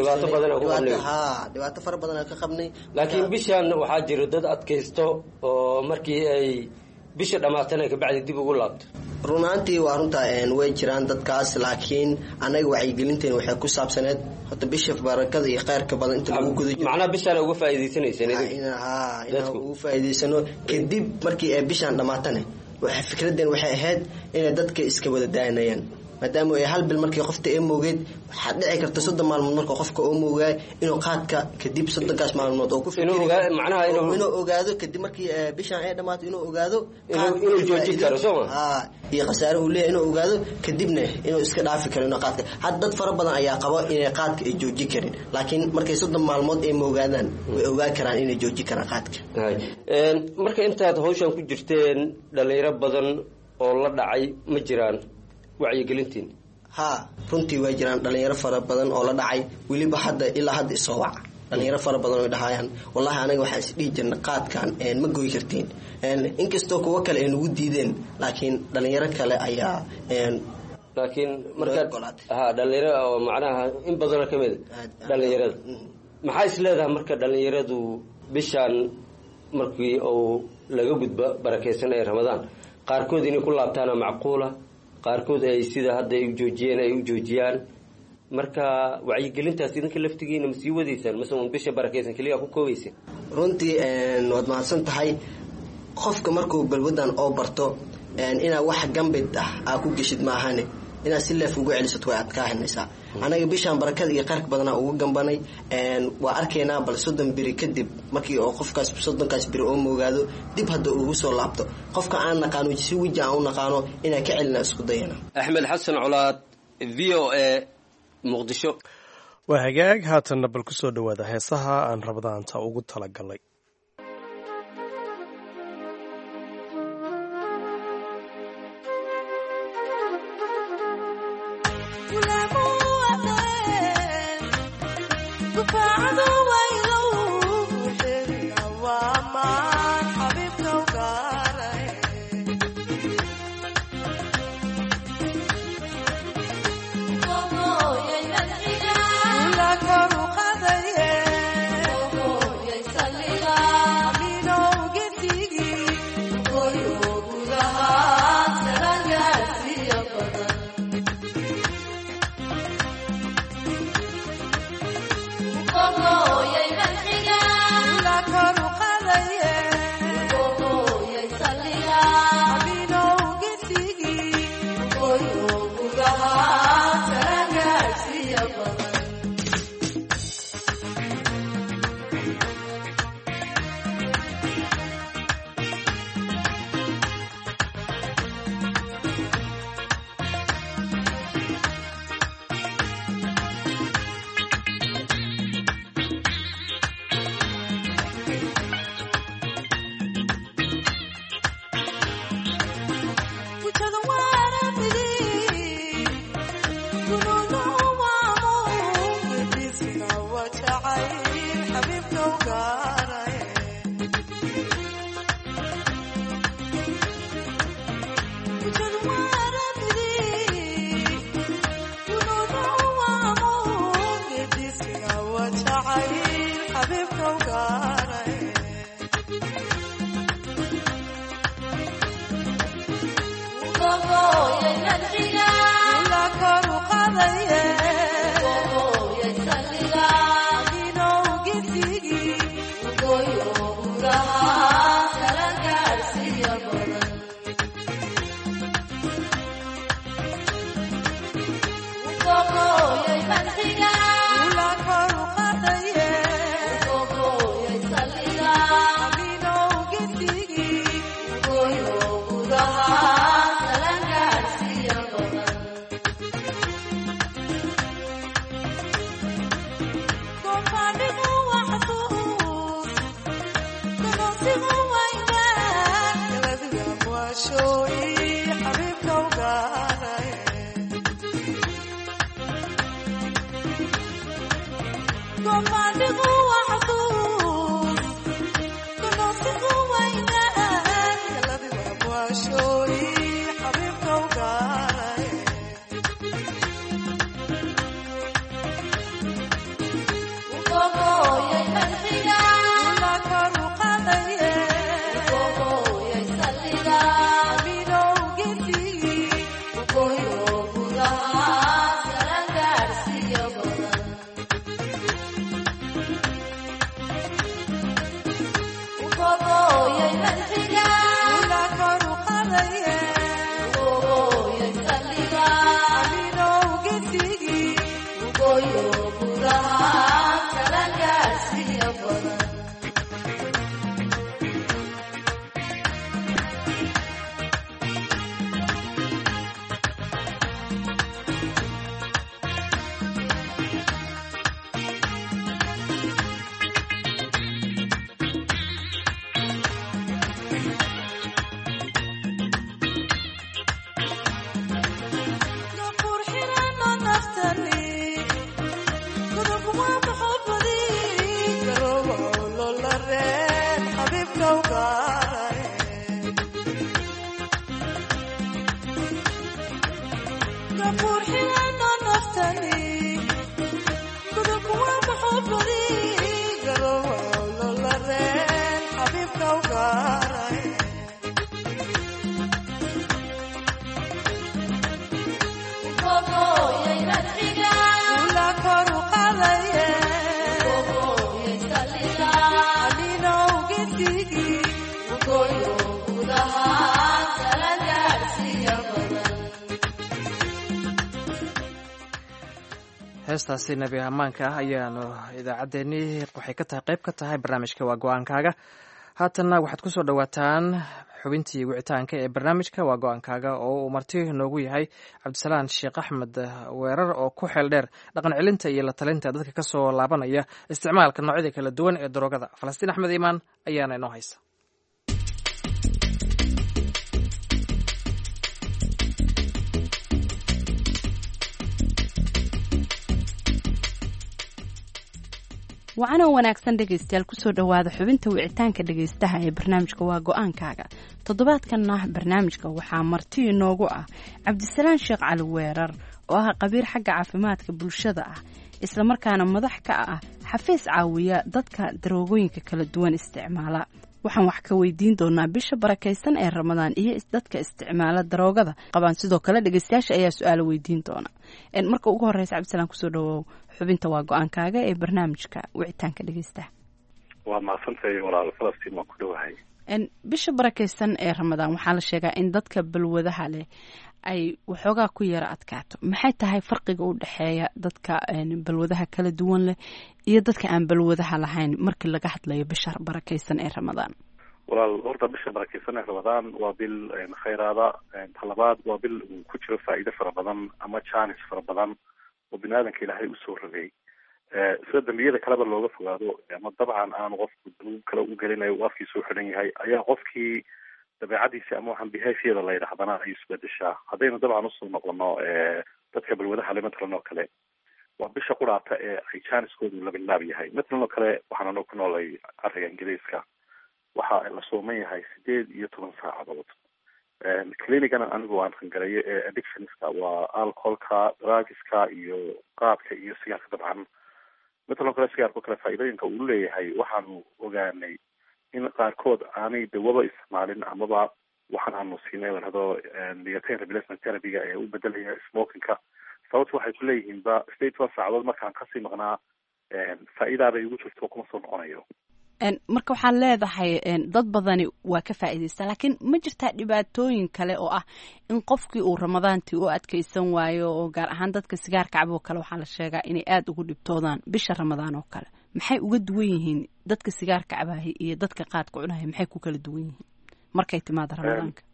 dhibaato fara badan ka qabnay laakiin bishan waxaa jira dad adkaysto oo markii ay bisha dhamaatana ka bacdi dib ugu laabto runaantii waa runta way jiraan dadkaas laakiin anaga wacyigelinteena waxay ku saabsaneed hada bisha barakada iyo qayrka badan inta lagu gudo macnaha bishan ugu faa'iideysanaysan inaan ugu faa'iideysano kadib markii ay bishan dhamaatana waxa fikradeen waxay ahayd inay dadka iska wada daanayaan maadaama ay hal bil markii qofta ay moogeed waxa dhici karta 3 maalmood marka qofka uu moogay inuu qaadka kadib 3 maalmood oo ku fikiro macnaha inuu ogaado kadib markii bishan ay dhamaato inuu ogaado inuu joojin karo Soomaa iyo qasaare uu leeyahay inuu ogaado kadibna inuu iska dhaafi karo inuu qaadka had dad fara badan ayaa qaba inay qaadka ay joojin karin laakiin markay 3 maalmood ay moogaadaan way ogaan karaan inay joojin karaan qaadka marka intaad hawshan ku jirteen dhalinyaro badan oo la dhacay ma jiraan wacyigelintiin ha runtii way jiraan dhalinyaro fara badan oo la dhacay weliba ilaa hadda isoo waca dhalinyaro fara badan oo dhahayaan wallahi anaga waxaan isdhihi jirnay qaadkan ma goy kartiin inkastoo kuwa kale ay nagu diideen laakiin dhalinyaro kale ayaa laakiin markaad dhalinyaro oo macnaha in badanoo ka mid dhalinyarada maxaa is leedahay marka dhalinyaradu bishaan markii uu laga gudbo barakaysan ee ramadaan qaarkood inay ku laabtaana macquula qaarkood ay sida hadda ay u joojiyeen ay u joojiyaan marka wacyigelintaas idinka laftigiina ma sii wadaysaan mase uun bisha barakaysan keliya ku koobayseen runtii waad mahadsan tahay qofka markuu balwadan oo barto inaa wax gambid ah ku geshid maahane inaad si leef ugu celisad way adkaahanaysaa anaga bishaan barakada iyo qaarka badanaa ugu gambanay waa arkaynaa bal 30 biri kadib markii oo qofkaas 30kaas biri oo moogaado dib hadda ugu soo laabto qofka aan naqaano si wiji aan u naqaano inaan ka celina isku dayana axmed xasan colaad VOA muqdisho waa hagaag haatanna bal ku soo dhawaada heesaha aan rabadaanta ugu talagalay Which are the one I believe. heestaasi nebi ammaanka ah ayaanu idaacaddeenii waxay ka tahay qayb ka tahay barnaamijka waa go-aankaaga. haatanna waxaad ku soo dhowaataan xubintii wicitaanka ee barnaamijka waa go-aankaaga oo uu marti noogu yahay cabdisalaan sheekh axmed weerar oo ku xeel dheer dhaqan celinta iyo la talinta dadka ka soo laabanaya isticmaalka noocyada kala duwan ee daroogada. falastiin axmed iimaan ayaana inoo haysa. wacanoo wanaagsan dhegaystayaal kusoo dhowaada xubinta wicitaanka dhegaystaha ee barnaamijka waa go-aankaaga. toddobaadkanna barnaamijka waxaa marti inoogu ah cabdisalaan sheekh cali weerar oo ah qabiir xagga caafimaadka bulshada ah islamarkaana madax ka ah xafiis caawiya dadka daroogooyinka kala duwan isticmaala. waxaan wax ka weydiin doonaa bisha barakaysan ee ramadaan iyo dadka isticmaala daroogada qabaan. sidoo kale dhegaystayaasha ayaa su-aalo weydiin doona. marka ugu horeysa cabdisalaan kusoo dhawow xubinta waa go-aankaaga ee barnaamijka wicitaanka dhegaystaha. waa mahadsantahay walaal falastiin, waan ku dhowahay. bisha barakaysan ee ramadaan waxaa la sheegaa in dadka balwadaha leh ay waxoogaa ku yara adkaato. maxay tahay farqiga u dhexeeya dadka balwadaha kala duwan leh iyo dadka aan balwadaha lahayn markii laga hadlayo bisha barakaysan ee ramadaan? walaal horta bisha barakaysan ee ramadaan waa bil khayraada. talabaad waa bil uu ku jiro faa'iido fara badan ama jaanis fara badan oo bini aadanka ilaahay usoo rogay sida dambiyada kaleba looga fogaado ama dabcan aanu qofku danuub kale u gelinayo uu afkiisa u xidhan yahay ayaa qofkii dabeecadiisi ama waxaan behaviorda la yidhahdana ay isbedeshaa. haddaynu dabcan usoo noqono dadka balwadaha le matalan oo kale waa bisha quraata ee ay jaaniskoodu labilaab yahay. matalan oo kale waxaananu ku noolay ariga ingiriiska waxa la sooman yahay 18 saacadood. clinicana anigu aan qangarayo ee addictionska waa alcoholka, drugska iyo qaadka iyo sigaarka. dabcan matalan oo kale sigaarka oo kale faa'iidooyinka uu leeyahay waxaanu ogaanay in qaarkood aanay dawaba isticmaalin amaba waxaan aanu siinay la dhahdo nicotine replacement therapy-ga ee u bedelaya smokingka. sababta waxay ku leeyihiin ba 18 saacadood markaan kasii maqnaa faa'iidaabay igu jirto kuma soo noqonayo. marka waxaad leedahay dad badani waa ka faa'iidaysta, laakiin ma jirtaa dhibaatooyin kale oo ah in qofkii uu ramadaantii u adkaysan waayo oo gaar ahaan dadka sigaarka cabo kale waxaa la sheegaa inay aada ugu dhibtoodaan bisha ramadaan oo kale. maxay uga duwan yihiin dadka sigaarka cabahay iyo dadka qaadka cunahay? maxay ku kala duwan yihiin markay timaado ramadaanka?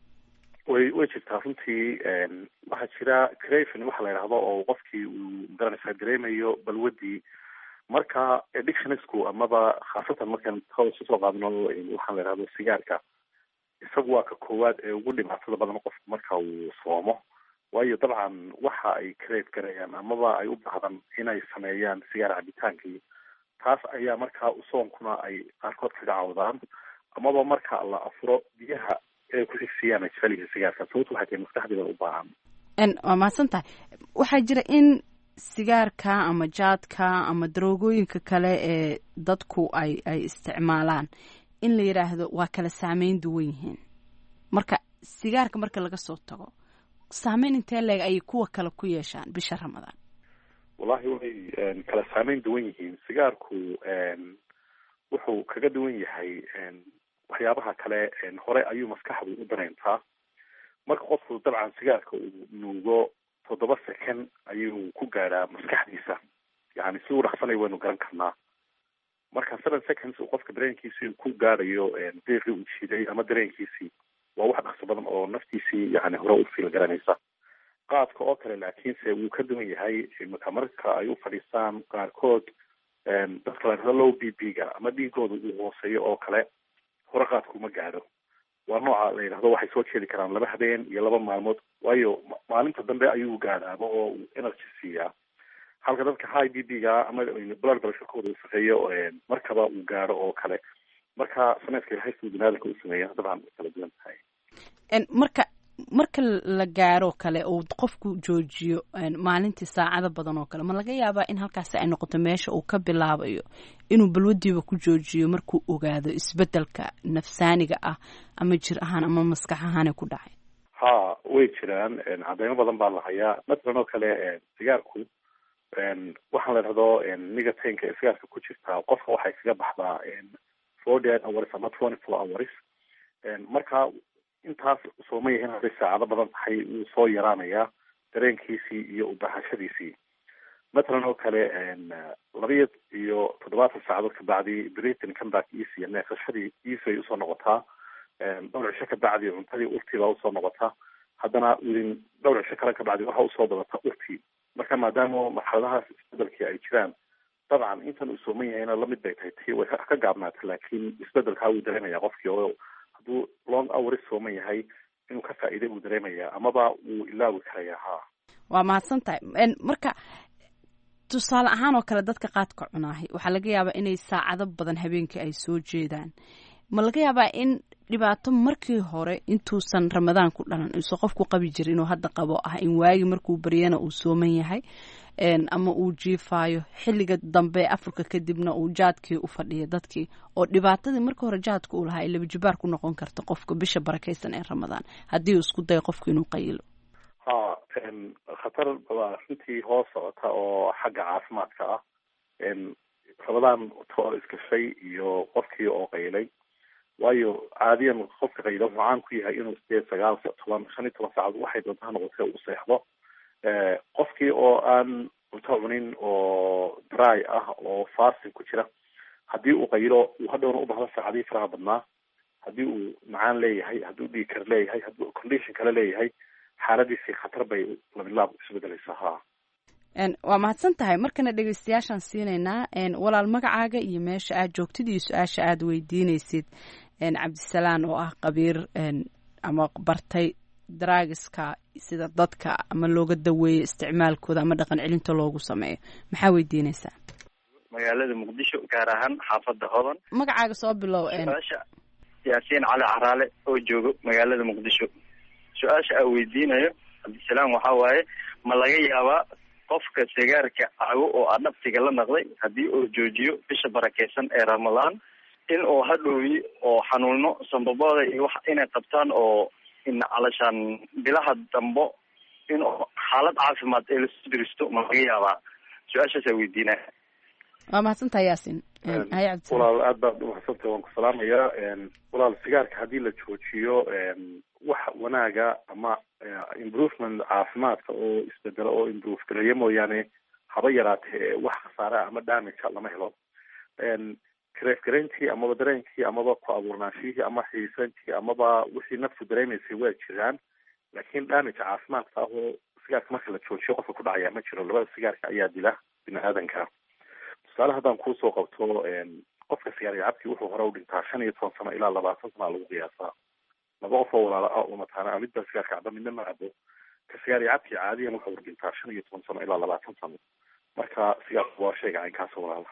way jirtaa runtii. waxaa jira craving waxa la yidhahdo oo qofkii uu garanaysaa dareemayo balwadii. marka addictionsku amaba khaasatan markaan soo qaadno waxaan la yidhahdo sigaarka, isagu waa ka koowaad ee ugu dhibaatada badan qofku marka uu soomo. waayo dabcan waxa ay crave garayaan amaba ay u baahdaan inay sameeyaan sigaar cabitaankii. taas ayaa markaa soonkuna ay qaarkood kaga cawdaan amaba marka la afuro biyaha inay ku xigsiiyaan ay jecel yihiin sigaarka. sababtu waxay tahay maskaxdiida u baahan. waa mahadsan tahay. waxaa jira in sigaarka ama jaadka ama daroogooyinka kale ee dadku ay isticmaalaan in la yidhaahdo waa kala saameyn duwan yihiin. marka sigaarka marka laga soo tago saameyn intee leeg ayay kuwa kale ku yeeshaan bisha ramadaan? wallahi way kala saameyn duwan yihiin. sigaarku wuxuu kaga duwan yahay waxyaabaha kale. hore ayuu maskaxdu u dareyntaa. marka qofku dabcan sigaarka uu nuugo 7 second ayuu ku gaadhaa maskaxdiisa. yani si uu dhaqsanay waynu garan karnaa. marka 7 seconds uu qofka dareenkiisii ku gaadhayo deeqii uu jiiday ama dareenkiisii waa wax dhaqso badan oo naftiisii yani hore u fiil garanaysa. qaadka oo kale laakiinse wuu ka duwan yahay. marka ay u fadhiistaan qaarkood dadka la yidhahdo low BP-ga ama dhiigooda uu hooseeyo oo kale hore qaadku ma gaadho. waa nooca la yidhahdo waxay soo jeedi karaan 2 habeen iyo 2 maalmood. waayo maalinta dambe ayuu gaadhaaba oo uu energy siiyaa. halka dadka high BP-ga ama blood pressure-kooda uu sareeyo markaba uu gaadho oo kale. marka sameedka ilaahay siduu biniaadanka u sameeya dabcan way kala duwan tahay. marka marka la gaaro kale uu qofku joojiyo maalintii saacado badan oo kale ma laga yaabaa in halkaasi ay noqoto meesha uu ka bilaabayo inuu balwadiiba ku joojiyo markuu ogaado isbedelka nafsaaniga ah ama jir ahaan ama maskax ahaan ku dhacay? ha way jiraan cadeymo badan baa la hayaa. matalan oo kale sigaarku waxaan la dhahdo nicotinka ee sigaarka ku jirtaa qofka waxay kaga baxdaa 48 hours ama 24 hours. marka intaas sooma yahin hadday saacado badan tahay wuu soo yaraanayaa dareenkiisii iyo ubahashadiisii. matalan oo kale 72 saacadood kabacdi breathing comeback easy neefsashadii easy ay usoo noqotaa. dhowr cisho kabacdi cuntadii urtii baa usoo noqotaa. haddana within dhowr cisho kale kabacdi waxa usoo badata urtii. marka maadaama marxaladahaas isbedelkii ay jiraan dabcan intan uu sooman yahayna lamid bay tahay tii way ka gaabnaatay laakiin isbedelkaa wuu dareemaya qofkii oo hadduu long hours sooman yahay inuu ka faa'iiday buu dareemayaa amaba wuu ilaawi karayaa. ha waa mahadsan tahay. marka tusaale ahaan oo kale dadka qaadka cunaahay waxaa laga yaabaa inay saacado badan habeenkii ay soo jeedaan. ma laga yaabaa in dhibaato markii hore intuusan ramadaan ku dhalan isu qofku qabi jira inuu hadda qabo ah in waagi markuu baryana uu sooman yahay ama uu jiifaayo xilliga dambe afurka kadibna uu jaadkii u fadhiyo dadkii oo dhibaatadii markii hore jaadka uu lahaa ay laba jibaar ku noqon karta qofka bisha barakaysan ee ramadaan haddii uu isku dayo qofku inuu qayilo? ha khatar baa runtii hoos socota oo xagga caafimaadka ah. ramadaan oo iskashay iyo qofkii oo qaylay waayo caadiyan qofka qaylo wuxuu caan ku yahay inuu 8, 9, 10, 15 saacadood waxay doonta ha noqotee uu seexdo. qofkii oo aan cunto cunin oo dry ah oo fasting ku jira haddii uu qaylo uu hadhowna u bahdo saacadihii faraha badnaa. haddii uu macaan leeyahay, haddii uu dhiig kar leeyahay, haddii uu condition kale leeyahay xaaladiisii khatar bay labilaab isbedelaysaa. ha waa mahadsan tahay. markana dhegeystayaashaan siinaynaa walaal magacaaga iyo meesha aad joogtid iyo su-aasha aad weydiinaysid cabdisalaan oo ah qabiir ama bartay draagiska sida dadka ama looga daweeyo isticmaalkooda ama dhaqan celinta loogu sameeyo. maxaa weydiinaysaa? magaalada muqdisho gaar ahaan xaafada hodan. magacaaga soo bilow. su-aasha yaasiin cali caraale oo joogo magaalada muqdisho. su-aasha aan weydiinayo cabdisalaan waxaa waaye ma laga yaabaa qofka sigaarka cabo oo adhabtiga la naqday haddii uu joojiyo bisha barakeysan ee ramadaan in uu hadhooyi oo xanuuno sambabooda iyo wax inay qabtaan oo in calashaan bilaha dambo in xaalad caafimaad ee lasoo diristo ma laga yaabaa? su-aashaasaa weydiinaya. waa mahadsantahay yaasiin. walaal aad baad umahadsantahay waan ku salaamayaa. walaal sigaarka haddii la joojiyo wax wanaaga ama improvement caafimaadka oo isbedelo oo improve gareeya mooyaane haba yaraatee wax khasaare ama damage lama helo. kareefgareyntii amaba dareenkii amaba ku abuurnaanshihii ama xiisantii amaba wixii naftu dareemaysay waa jiraan laakiin damage caafimaadka ah oo sigaarka marka la joojiyo qofka ku dhacaya ma jiro. labada sigaarka ayaa dila bini aadanka. tusaale haddaan kuusoo qabto qofka sigaar cabkii wuxuu hore u dhintaa 15 sano ilaa 20 sano lagu qiyaasaa. laba qof oo walaala ah oo mataana midba sigaarka caba midna ma cabo. ka sigaar cabkii caadiyan wuxuu dhintaa 15 sano ilaa 20 sano. marka sigaarku waa shayga caynkaas walaala.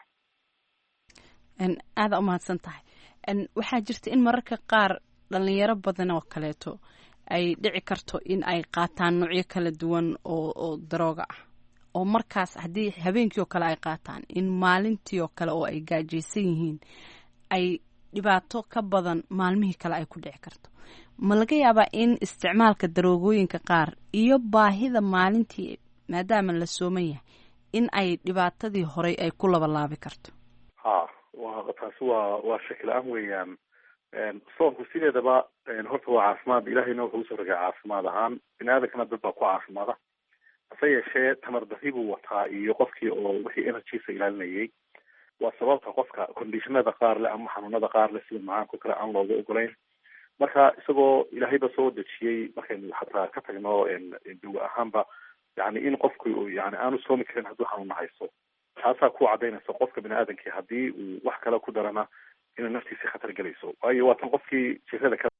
aada umahadsan tahay. waxaa jirta in mararka qaar dhalinyaro badan oo kaleeto ay dhici karto in ay qaataan noocyo kala duwan oo darooga ah oo markaas haddii habeenkii oo kale ay qaataan in maalintii oo kale oo ay gaajaysan yihiin ay dhibaato ka badan maalmihii kale ay ku dhici karto. ma laga yaabaa in isticmaalka daroogooyinka qaar iyo baahida maalintii maadaama la sooman yahay in ay dhibaatadii horey ay ku labalaabi karto? ha taasi waa shaki la-aan weeyaan. soonku sideedaba horta waa caafimaad. ilaahayna wuxuu usoo rogay caafimaad ahaan bini aadankana dad baa ku caafimaada. hase yeeshee tamar dari buu wataa iyo qofkii oo wixii energiesa ilaalinayay. waa sababta qofka conditionada qaar leh ama xanuunada qaar leh sida macaanko kale aan looga ogolayn. marka isagoo ilaahayba soo dejiyey markaynu xataa ka tagno dawa ahaanba yani in qofku yani aanu soomi karin hadduu xanuuna haysto. taasaa ku cadaynaysa qofka bini aadankii haddii uu wax kale ku darana inay naftiisi khatar gelayso. waayo waatan qofkii jirada ka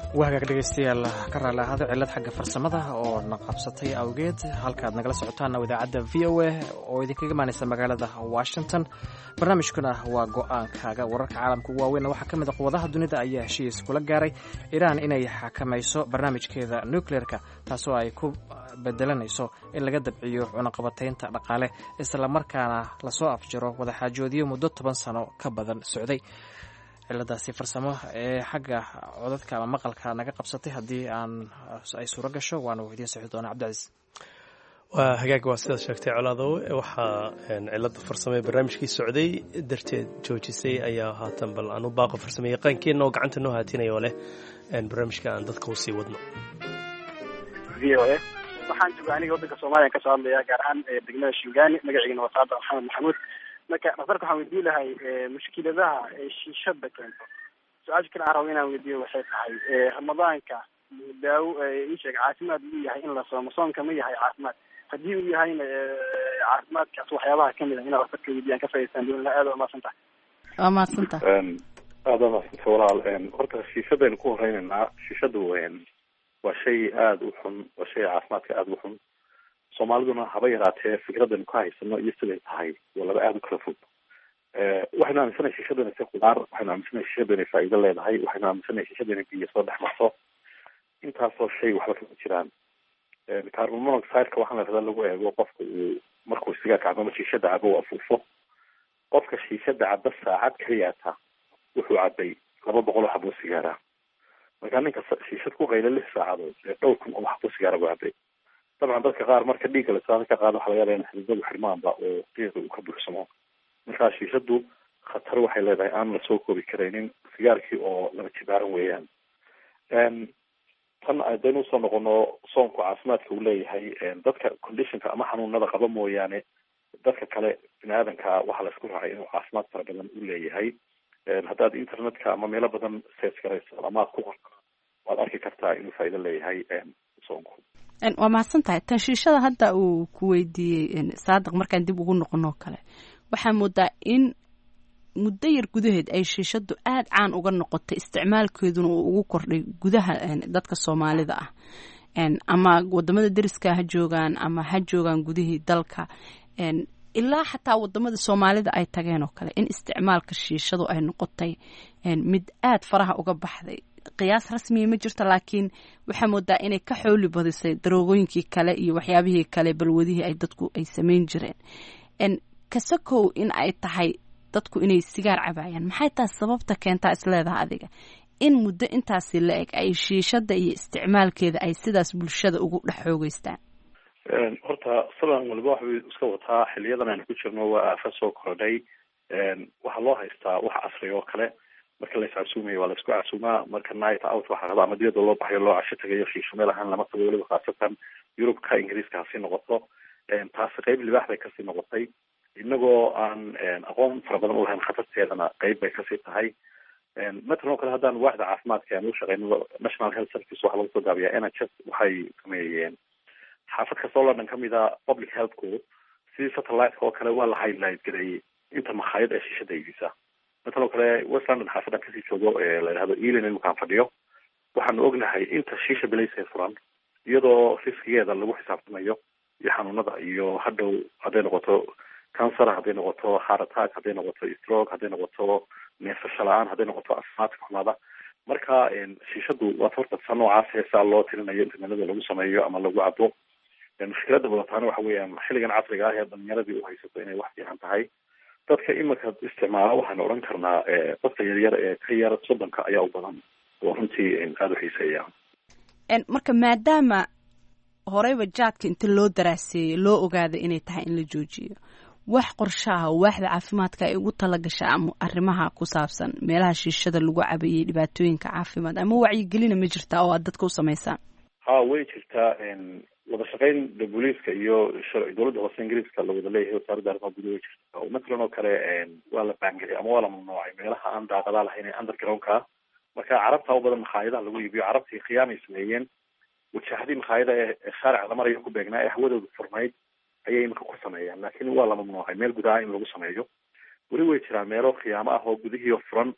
wahagaag dhegeystayaal ka raali ahaada cillad xagga farsamada oo na qabsatay awgeed halkaaad nagala socotaana idaacadda v o a oo idinkaga imaanaysa magaalada washington barnaamijkuna waa go-aankaaga wararka caalamka ugu waaweynna waxaa ka mid a quwadaha dunida ayaa heshiis kula gaaray iiraan inay xakamayso barnaamijkeeda nucleer-ka taasoo ay ku bedelanayso in laga dabciyo cunaqabataynta dhaqaale islamarkaana lasoo afjaro wadaxaajoodiyo muddo 10 sano ka badan socday ciladaasi farsamo ee xagga codadka ama maqalka naga qabsatay haddii ay suuro gasho waanu idiin sixi doonaa cabdicasiis waa hagaag waa sidaad sheegtay colaadow waxaa cilada farsamo ee barnaamijkii socday darteed joojisay ayaa haatan bal aanu baaqo farsamo yaqaankeenna oo gacanta noo haatinayoo leh barnaamijka aan dadka usii wadno v o a waxaan jooga aniga waddanka soomaaliya kasoo hadlaya gaar ahaan degmada shingaani magaciigana waa saada maxamed maxamuud marka dhaktarka waxaan weydiin lahay mushkiladaha shiishada keento su-aasha kale aan rabo inaan weydiiyo waxay tahay ramadaanka daawo isheeg caafimaad uu yahay in la soomo soonka ma yahay caafimaad haddii uu yahayna caafimaadkaas waxyaabaha kamid a inaad dhaktarka weydiyaan ka faa'idaystaan doonila aad waa mahadsan tahay waa mahadsantaha aada waa mahadsanta walaal horta shiishadaynu ku horeynaynaa shiishadu waa shay aada u xun waa shay caafimaadka aada u xun soomaaliduna haba yaraatee fikradaynu ka haysano iyo siday tahay waa laba aada u kala fog waxaynu aaminsanahay shiishadu inay tahay khudaar waxaynu aaminsanahay shiishadu inay faa'iido leedahay waxaynu aaminsanahay shiishadu inay biyo soo dhex marto intaasoo shay waxba kama jiraan carbon monoxide-ka waxaan la radaa lagu eego qofka uu markuu sigaarka cabo ama shiishada cabo u afuufo qofka shiishada caba saacad kaliyaata wuxuu cabay 200 xabo sigaara marka ninka shiishad ku qayla 6 saacadood 2,000 xabo sigaara buu cabay dabcan dadka qaar marka dhiigga la saaro ka qaado waxaa laga yaabaa in xididadu xirmaanba oo qiiqa uu ka buuxsamo markaa shiishadu khatar waxay leedahay aan la soo koobi karaynin sigaarkii oo laba jibaaran weeyaan tan haddaynu usoo noqono soonku caafimaadka uu leeyahay dadka conditionka ama xanuunada qaba mooyaane dadka kale bini aadanka waxaa la isku raacay inuu caafimaad fara badan u leeyahay haddaad internetka ama meelo badan search garayso ama aad ku qorto waad arki kartaa inuu faa'iido leeyahay soonku waa mahadsan tahay tanshiishada hadda uu ku weydiiyey saadiq markaan dib ugu noqonoo kale waxaa moodaa in muddo yar gudaheed ay shiishadu aada caan uga noqotay isticmaalkeeduna uu ugu kordhay gudaha dadka soomaalida ah ama wadamada deriska ha joogaan ama ha joogaan gudihii dalka ilaa xataa wadamada soomaalida ay tageen oo kale in isticmaalka shiishadu ay noqotay mid aada faraha uga baxday qiyaas rasmiya ma jirto laakiin waxaa moodaa inay ka xooli badisay daroogooyinkii kale iyo waxyaabihii kale balwadihii ay dadku ay samayn jireen kasakow in ay tahay dadku inay sigaar cabaayaan maxay taas sababta keentaa isleedaha adiga in muddo intaasi la eg ay shiishada iyo isticmaalkeeda ay sidaas bulshada ugu dhex xoogeystaan horta salan waliba waxbay iska wataa xiliyadan aynu ku jirno waa aafa soo kordhay waxaa loo haystaa wax casri oo kale marka la iscasuumayo waa la isku casuumaa marka night out waxaa rabaa ama diyada loo baxayo loo casho tagayo shiisho meel ahaan lama tago weliba khaasatan yurubka ingiriiska hasii noqoto taasi qeyb libaax bay kasii noqotay inagoo aan aqoon fara badan u lahayn khatarteedana qeyb bay kasii tahay matalan oo kale haddaan waaxda caafimaadka aan u shaqeyno national health service waxaa lagu soo gaabiyaa NHS waxay sameeyeen xaafad kastoo London kamid a public healthku sidii satellite oo kale waa la highlight gareeyay inta makhaayad ee shiishada iibisa matalan oo kale West London xaafadan kasii joogo ee la yidhahdo Ealing inukaan fadhiyo waxaanu ognahay inta shiisha bilaysay furan iyadoo riskigeeda lagu xisaabtamayo iyo xanuunada iyo hadhow hadday noqoto cancer hadday noqoto heart attack hadday noqoto stroke hadday noqoto neefsasho la-aan hadday noqoto asmaadka xumaada marka shiishadu waa horta noocaas heesaa loo tirinayo internetada lagu sameeyo ama lagu cabo mushkilada wadataana waxa weeyaan xilligan casriga ah ee dhalinyaradii u haysato inay wax fiican tahay dadka imika isticmaala waxaan odhan karnaa dadka yaryar ee ka yar 30 ayaa u badan oo runtii aada u xiiseeya marka maadaama horeyba jaadka inta loo daraaseeyey loo ogaaday inay tahay in la joojiyo wax qorshaha waaxda caafimaadka ay ugu talagasha ama arrimaha ku saabsan meelaha shiishada lagu cabayay dhibaatooyinka caafimaad ama wacyigelina ma jirtaa oo aad dadka u samaysaan ha way jirtaa wada shaqeyn booliiska iyo dowladda hoose ingiriiska la wada leeyahay wasaaradda arrimaha gudaha way jirtaa oo matalan oo kale waa la baangeliyay ama waa la mamnuucay meelaha aan daaqadaa lahayn ee undergroundka marka carabta u badan makhaayadaha lagu iibiyo carabtii khiyaamay sameeyeen wajahadii makhaayada ee shaarica la marayo ku beegnaa ee hawadooda furnayd ayay imika ku sameeyaan laakiin waa la mamnuucay meel gudaha in lagu sameeyo weli way jiraan meelo khiyaamo ah oo gudihii furan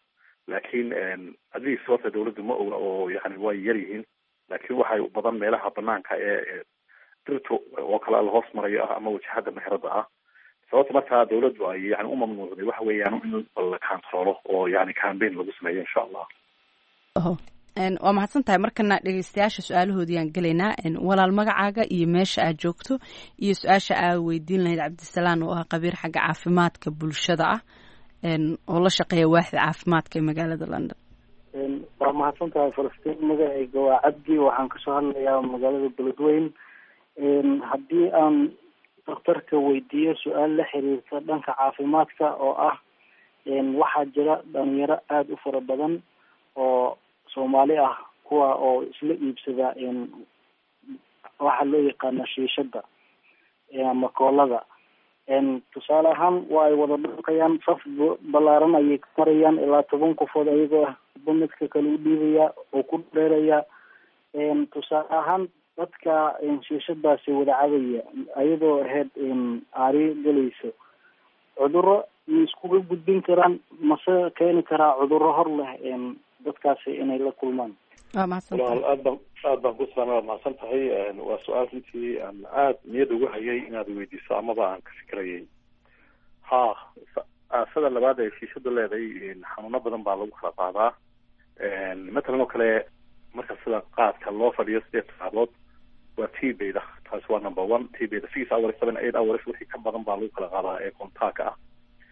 laakiin at least horta dawladdu ma oga oo yani way yar yihiin, laakiin waxay u badan meelaha banaanka ee dhirta oo kale la hoos marayo ah ama wajahada meherada ah. sababta markaa dawladdu ay yani u mamnuucday waxa weeyaan in la controlo oo yani campaign lagu sameeyo insha allah. waa mahadsan tahay. markana dhegeystayaasha su-aalahoodiyaan gelaynaa. walaal magacaaga iyo meesha aad joogto iyo su-aasha aad weydiin lahayd cabdisalaan oo ah qabiir xagga caafimaadka bulshada ah oo la shaqeeya waaxda caafimaadka ee magaalada London. waa mahadsan tahay Falastiin. magacayga waa Cabdi, waxaan kasoo hadlayaa magaalada Beledweyne. haddii aan daktarka weydiiyo su-aal la xiriirta dhanka caafimaadka oo ah waxaa jira dhalinyaro aada u fara badan oo Soomaali ah kuwa oo isla iibsada waxa loo yaqaano shiishada ama koolada. tusaale ahaan waa ay wada dhaqayaan, saf balaaran ayay ka marayaan ilaa 10 qofood ayagoo midka kale u dhiibaya oo ku dheeraya. tusaale ahaan dadka shiishadaasi wada cabaya ayadoo ahayd aari galayso, cudurro ma iskuga gudbin karaan mase keeni karaa cudurro hor leh dadkaasi inay la kulmaan? aad baan ku salaamay. mahadsan tahay. waa su-aal runtii aan aada niyad ugu hayay inaad weydiiso amaba aan ka fikirayay. aasada labaad ee shiishadu leedahay xanuuno badan baa lagu kala qaadaa. matalan oo kale marka sida qaadka loo fadhiyo 8 saacadood waa TB-da, taas waa number 1. TB-da 6 hours 7 8 hours wixii ka badan baa lagu kala qaadaa ee kontaaka ah.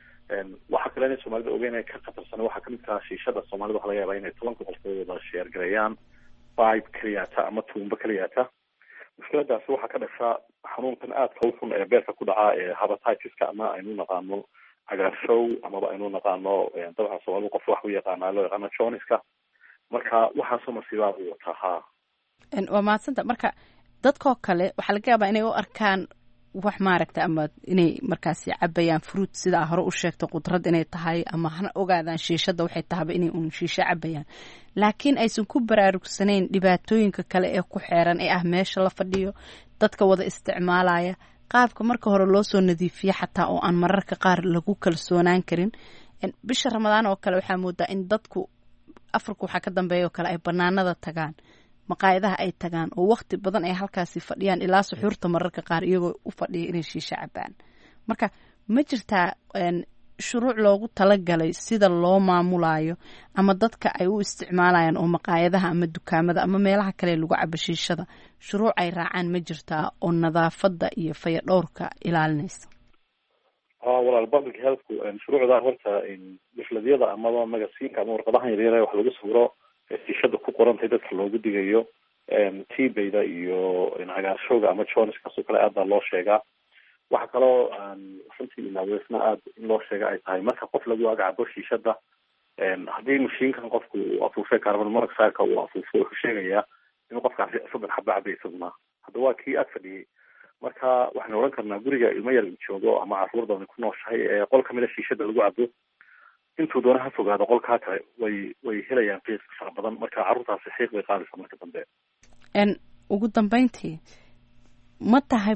waxa kale in Soomaalida ogeynay ka qatarsan waxa kamid ah shiishada Soomaalida waxa laga yaabaa inay 10 qof wada share gareeyaan pipe kaliyaata ama tuumba kaliyaata. mushkiladaas waxa ka dhasha xanuunkan aadka u xun ee beerka ku dhaca ee hepatitis-ka ama aynu naqaano cagaarshow amaba aynu naqaano dabcan Soomaalidu qof wax u yaqaanaa loo yaqaano jaundice-ka. marka waxaasoo masiibaa u wataa. waa mahadsanta. marka dadkoo kale waxaa laga yaabaa inay u arkaan wax maaragta ama inay markaasi cabayaan fruit sida hore u sheegtay qudrad inay tahay ama hana ogaadaan shiishada waxay tahayba inay un shiisho cabayaan, laakiin aysan ku baraarugsanayn dhibaatooyinka kale ee ku xeeran ee ah meesha la fadhiyo, dadka wada isticmaalaya, qaabka marka hore loo soo nadiifiyo xataa oo aan mararka qaar lagu kalsoonaan karin. bisha Ramadaan oo kale waxaa moodaa in dadku Afrika waxa ka dambeeya oo kale ay banaanada tagaan, maqaayadaha ay tagaan oo waqti badan ay halkaasi fadhiyaan ilaa suxuurta mararka qaar iyagoo u fadhiya inay shiisho cabaan. marka ma jirtaa shuruuc loogu talagalay sida loo maamulayo ama dadka ay u isticmaalayaan oo maqaayadaha ama dukaamada ama meelaha kale lagu cabo shiishada shuruuc ay raacaan ma jirtaa oo nadaafada iyo fayadhowrka ilaalinaysa? walaal public healthku shuruucda horta difladiyada amaba magasiinka ama warqadahan yaryar wax lagu sawiro shiishada ku qorantay dadka loogu digayo TB-da iyo cagaarshowga ama jaundice-kaas oo kale aad baa loo sheegaa. waxa kaloo runtii ilaaweysna aad in loo sheega ay tahay marka qof lagu agacabo shiishada haddii mashiinkan qofku uu afuufay carbon monoxide-ka uu afuufo wuxuu sheegayaa inuu qofkaasi 3 xabo cabay isaguna. hadda waa kii ag fadhiyey. marka waxaan oran karnaa guriga ilmo yar joogo ama caruur badan ku nooshahay ee qol kamid ah shiishada lagu cabo intuu doona ha fogaado qolkaa kale way helayaan qiis fara badan. marka caruurtaasi xiiq bay qaadaysaa marka dambe. ugu dambeyntii ma tahay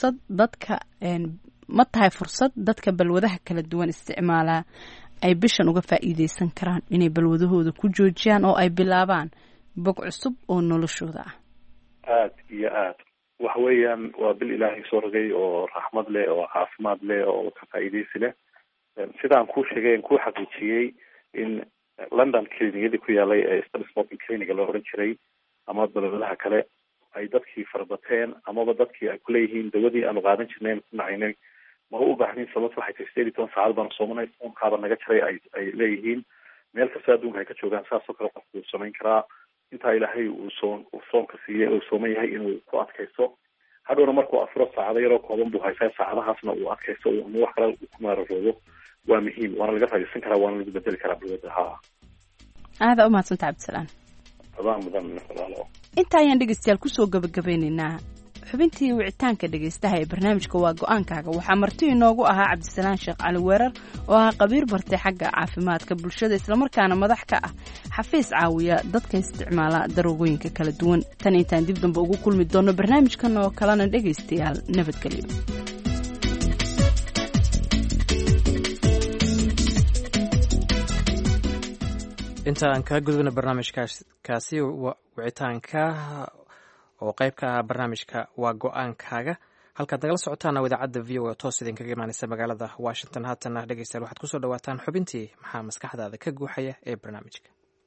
fursad dadka balwadaha kala duwan isticmaalaa ay bishan uga faa'iideysan karaan inay balwadahooda ku joojiyaan oo ay bilaabaan bog cusub oo noloshooda ah? aad iyo aad waxa weeyaan waa bil ilaahay soo rogay oo raxmad leh oo caafimaad leh oo ka faa'iideysi leh. sidaan kuu sheegay kuu xaqiijiyey in London clinic ku yaalay ee study smoking clinic loo oran jiray ama balwadaha kale ay dadkii farbateen amaba dadkii ay kuleeyihiin dawadii aanu qaadan jirnay ku nacaynay ma u baahnin. sababta waxay tahay 18 saacad baan soomanay soonkaaba naga jiray ay leeyihiin meel kasta adduunka ay ka joogaan. saasoo kale qofku uu samayn karaa intaa ilaahay uu soonka siiyey uu sooman yahay inuu ku adkaysto. hadhowna markuu afuro saacado yaroo kooban buu haysaa saacadahaasna uu adkaysto ama wax kale uu ku maararoobo waa muhiim, waana laga faa'iideysan karaa, waana lagu bedeli karaa bulshada. aada u mahadsanta cabdisalaan. inta ayaan dhegeystayaal kusoo gabagabeynaynaa xubintii wicitaanka dhegeystaha ee barnaamijka waa go-aankaaga. waxaa marti inoogu ahaa cabdisalaan sheekh cali weerar oo ah qabiir bartay xagga caafimaadka bulshada islamarkaana madax ka ah xafiis caawiya dadka isticmaala daroogooyinka kala duwan. tan intaan dib dambe ugu kulmi doono barnaamijkan oo kalena dhegeystayaal nabadgelyo. inta aan kaga gudubna barnaamijkaasi wicitaanka oo qayb ka ah barnaamijka waa go-aankaaga halkaad nagala socotaana idaacadda v o toos idinkaga imaaneysa magaalada washington. haatana dhegeystayaal waxaad kusoo dhawaataan xubintii maxaa maskaxdaada ka guuxaya ee barnaamijka.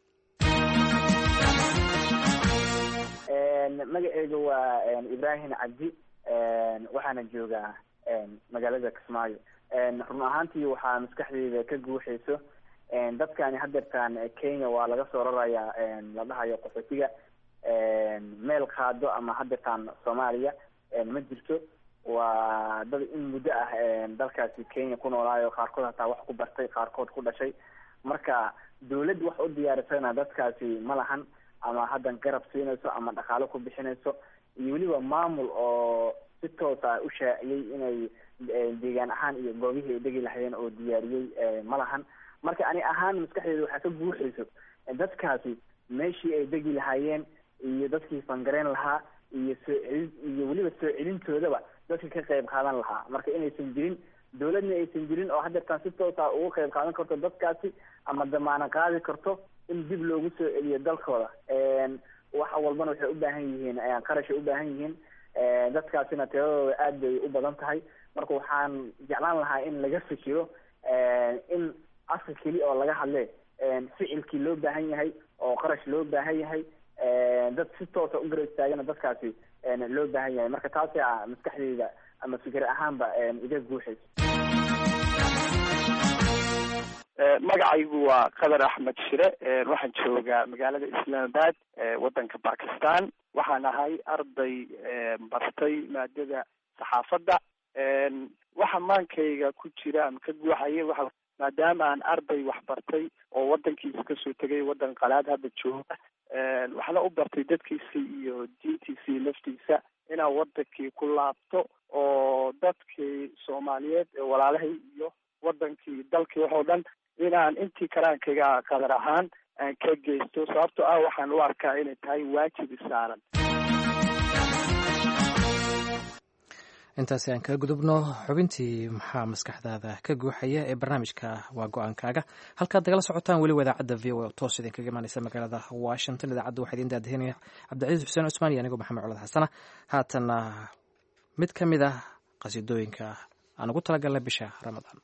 magaceyga waa ibrahim cabdi, waxaana joogaa magaalada kismaayo. run ahaantii waxaa maskaxdeyda ka guuxayso dadkani hadeertaan kenya waa laga soo rarayaa la dhahayo qaxootiga meel qaado ama hadeertaan soomaaliya ma jirto. waa dad in muddo ah dalkaasi kenya ku noolaayo, qaarkood hataa wax ku bartay, qaarkood ku dhashay. marka dawladda wax u diyaarisana dadkaasi ma lahan, ama haddan garab siinayso ama dhaqaalo ku bixinayso, iyo weliba maamul oo si toosa u shaaciyey inay deegaan ahaan iyo goobihii ay degi lahayeen oo diyaariyey ma lahan. marka ani ahaan maskaxdeeda waxaa ka buuxayso dadkaasi meeshii ay degi lahaayeen iyo dadkii fangareyn lahaa iyo iyo weliba soo celintoodaba dadka ka qayb qaadan lahaa. marka inaysan jirin dawladna aysan jirin oo hadeertaan si toosa uga qayb qaadan karto dadkaasi ama damaano qaadi karto in dib loogu soo celiyo dalkooda. wax walbana waxay u baahan yihiin qarashay u baahan yihiin, dadkaasina tiradooda aad bay u badan tahay. marka waxaan jeclaan lahaa in laga fikiro in afka keli oo laga hadle ficilkii loo baahan yahay oo qarash loo baahan yahay, dad si toosa u garab istaagana dadkaasi loo baahan yahay. marka taasi ah maskaxdeyda ama fikir ahaanba iga guuxayso. magacaygu waa qadar axmed shire, waxaan joogaa magaalada islamabad wadanka bakistan. waxaan ahay arday bartay maadada saxaafadda. waxa maankayga ku jira ama ka guuxaya waxa maadaama aan arday wax bartay oo wadankiisa kasoo tegay wadan qalaad hadda jooga, waxna u bartay dadkiisa iyo diintiisii laftiisa, inaan wadankii ku laabto oo dadkii soomaaliyeed ee walaalahay iyo wadankii dalkii waxoo dhan inaan intii karaankayga qadar ahaan aan ka geysto, sababtoo ah waxaan u arkaa inay tahay waajib isaaran. intaasi aan kaga gudubno xubintii maxaa maskaxdaada ka guuxaya ee barnaamijka waa go-aankaaga. halkaad nagala socotaan weliba idaacadda v o toos idinkaga imaaneysa magaalada washington. idaacadda waxaa idin daadahinaya cabdicasiis xuseen cusmaan iyo anigoo maxamed colad xasana. haatana mid ka mid ah qasiidooyinka aan ugu talagalnay bisha ramadaan.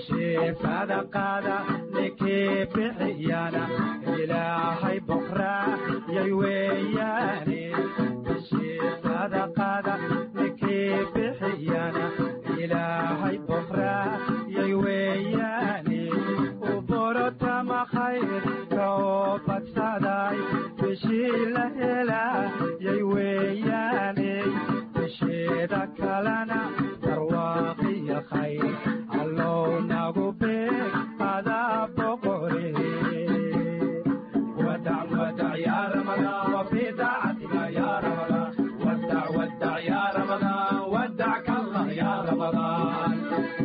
bishii sadaqada ninkii bixiyana ilaahay boqraa yay weeyaane bishii sadaqada ninkii bixiyana ilaahay boqraa yay weeyaane u borotama khayrka oo badsaday bishii la helaa yay weeyaane bisheeda kalena barwaaqiya khayr allow nagu beeg adaa boqore wadac wadac yaa ramadaan wafii daacatika yaa ramadaan wadac wadac yaa ramadaan wadac kallah yaa ramadaan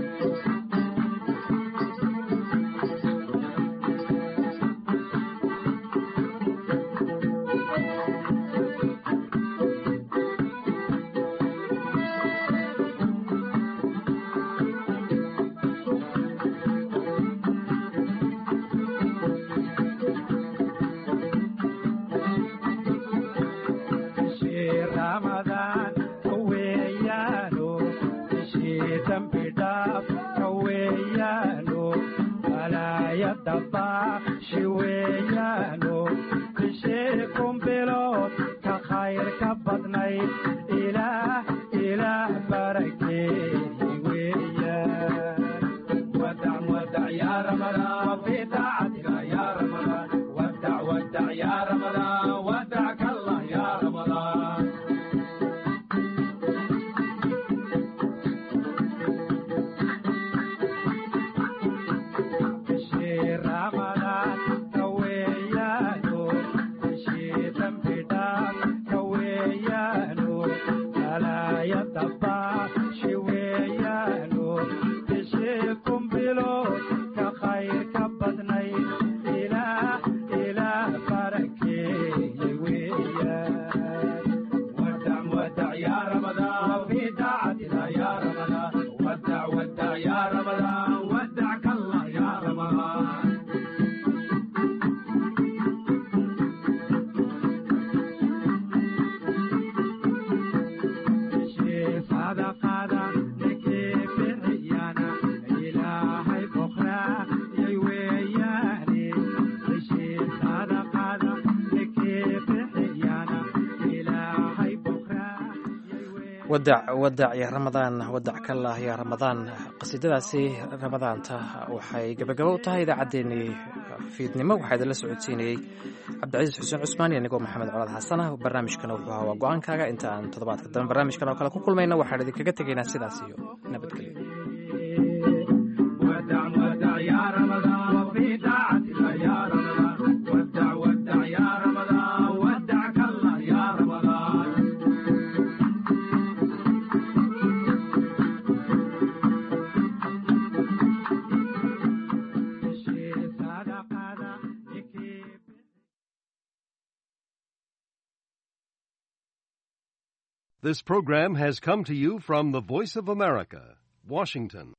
wadac ya ramadaan wadac kallah ya ramadaan qasiidadaasi ramadaanta waxay gabagabo u tahay idaacaddeenii fiidnimo waxaa idinla socodsiinayey cabdicasiis xuseen cusmaan iyo anigoo maxamed colaad xasan ah barnaamijkana wuxuu ahaa waa go-aankaaga inta aan toddobaadka dambe barnaamijkan oo kale ku kulmayna waxaan idinkaga tegaynaa sidaas iyo nabadgelyo This program has come to you from the Voice of America, Washington.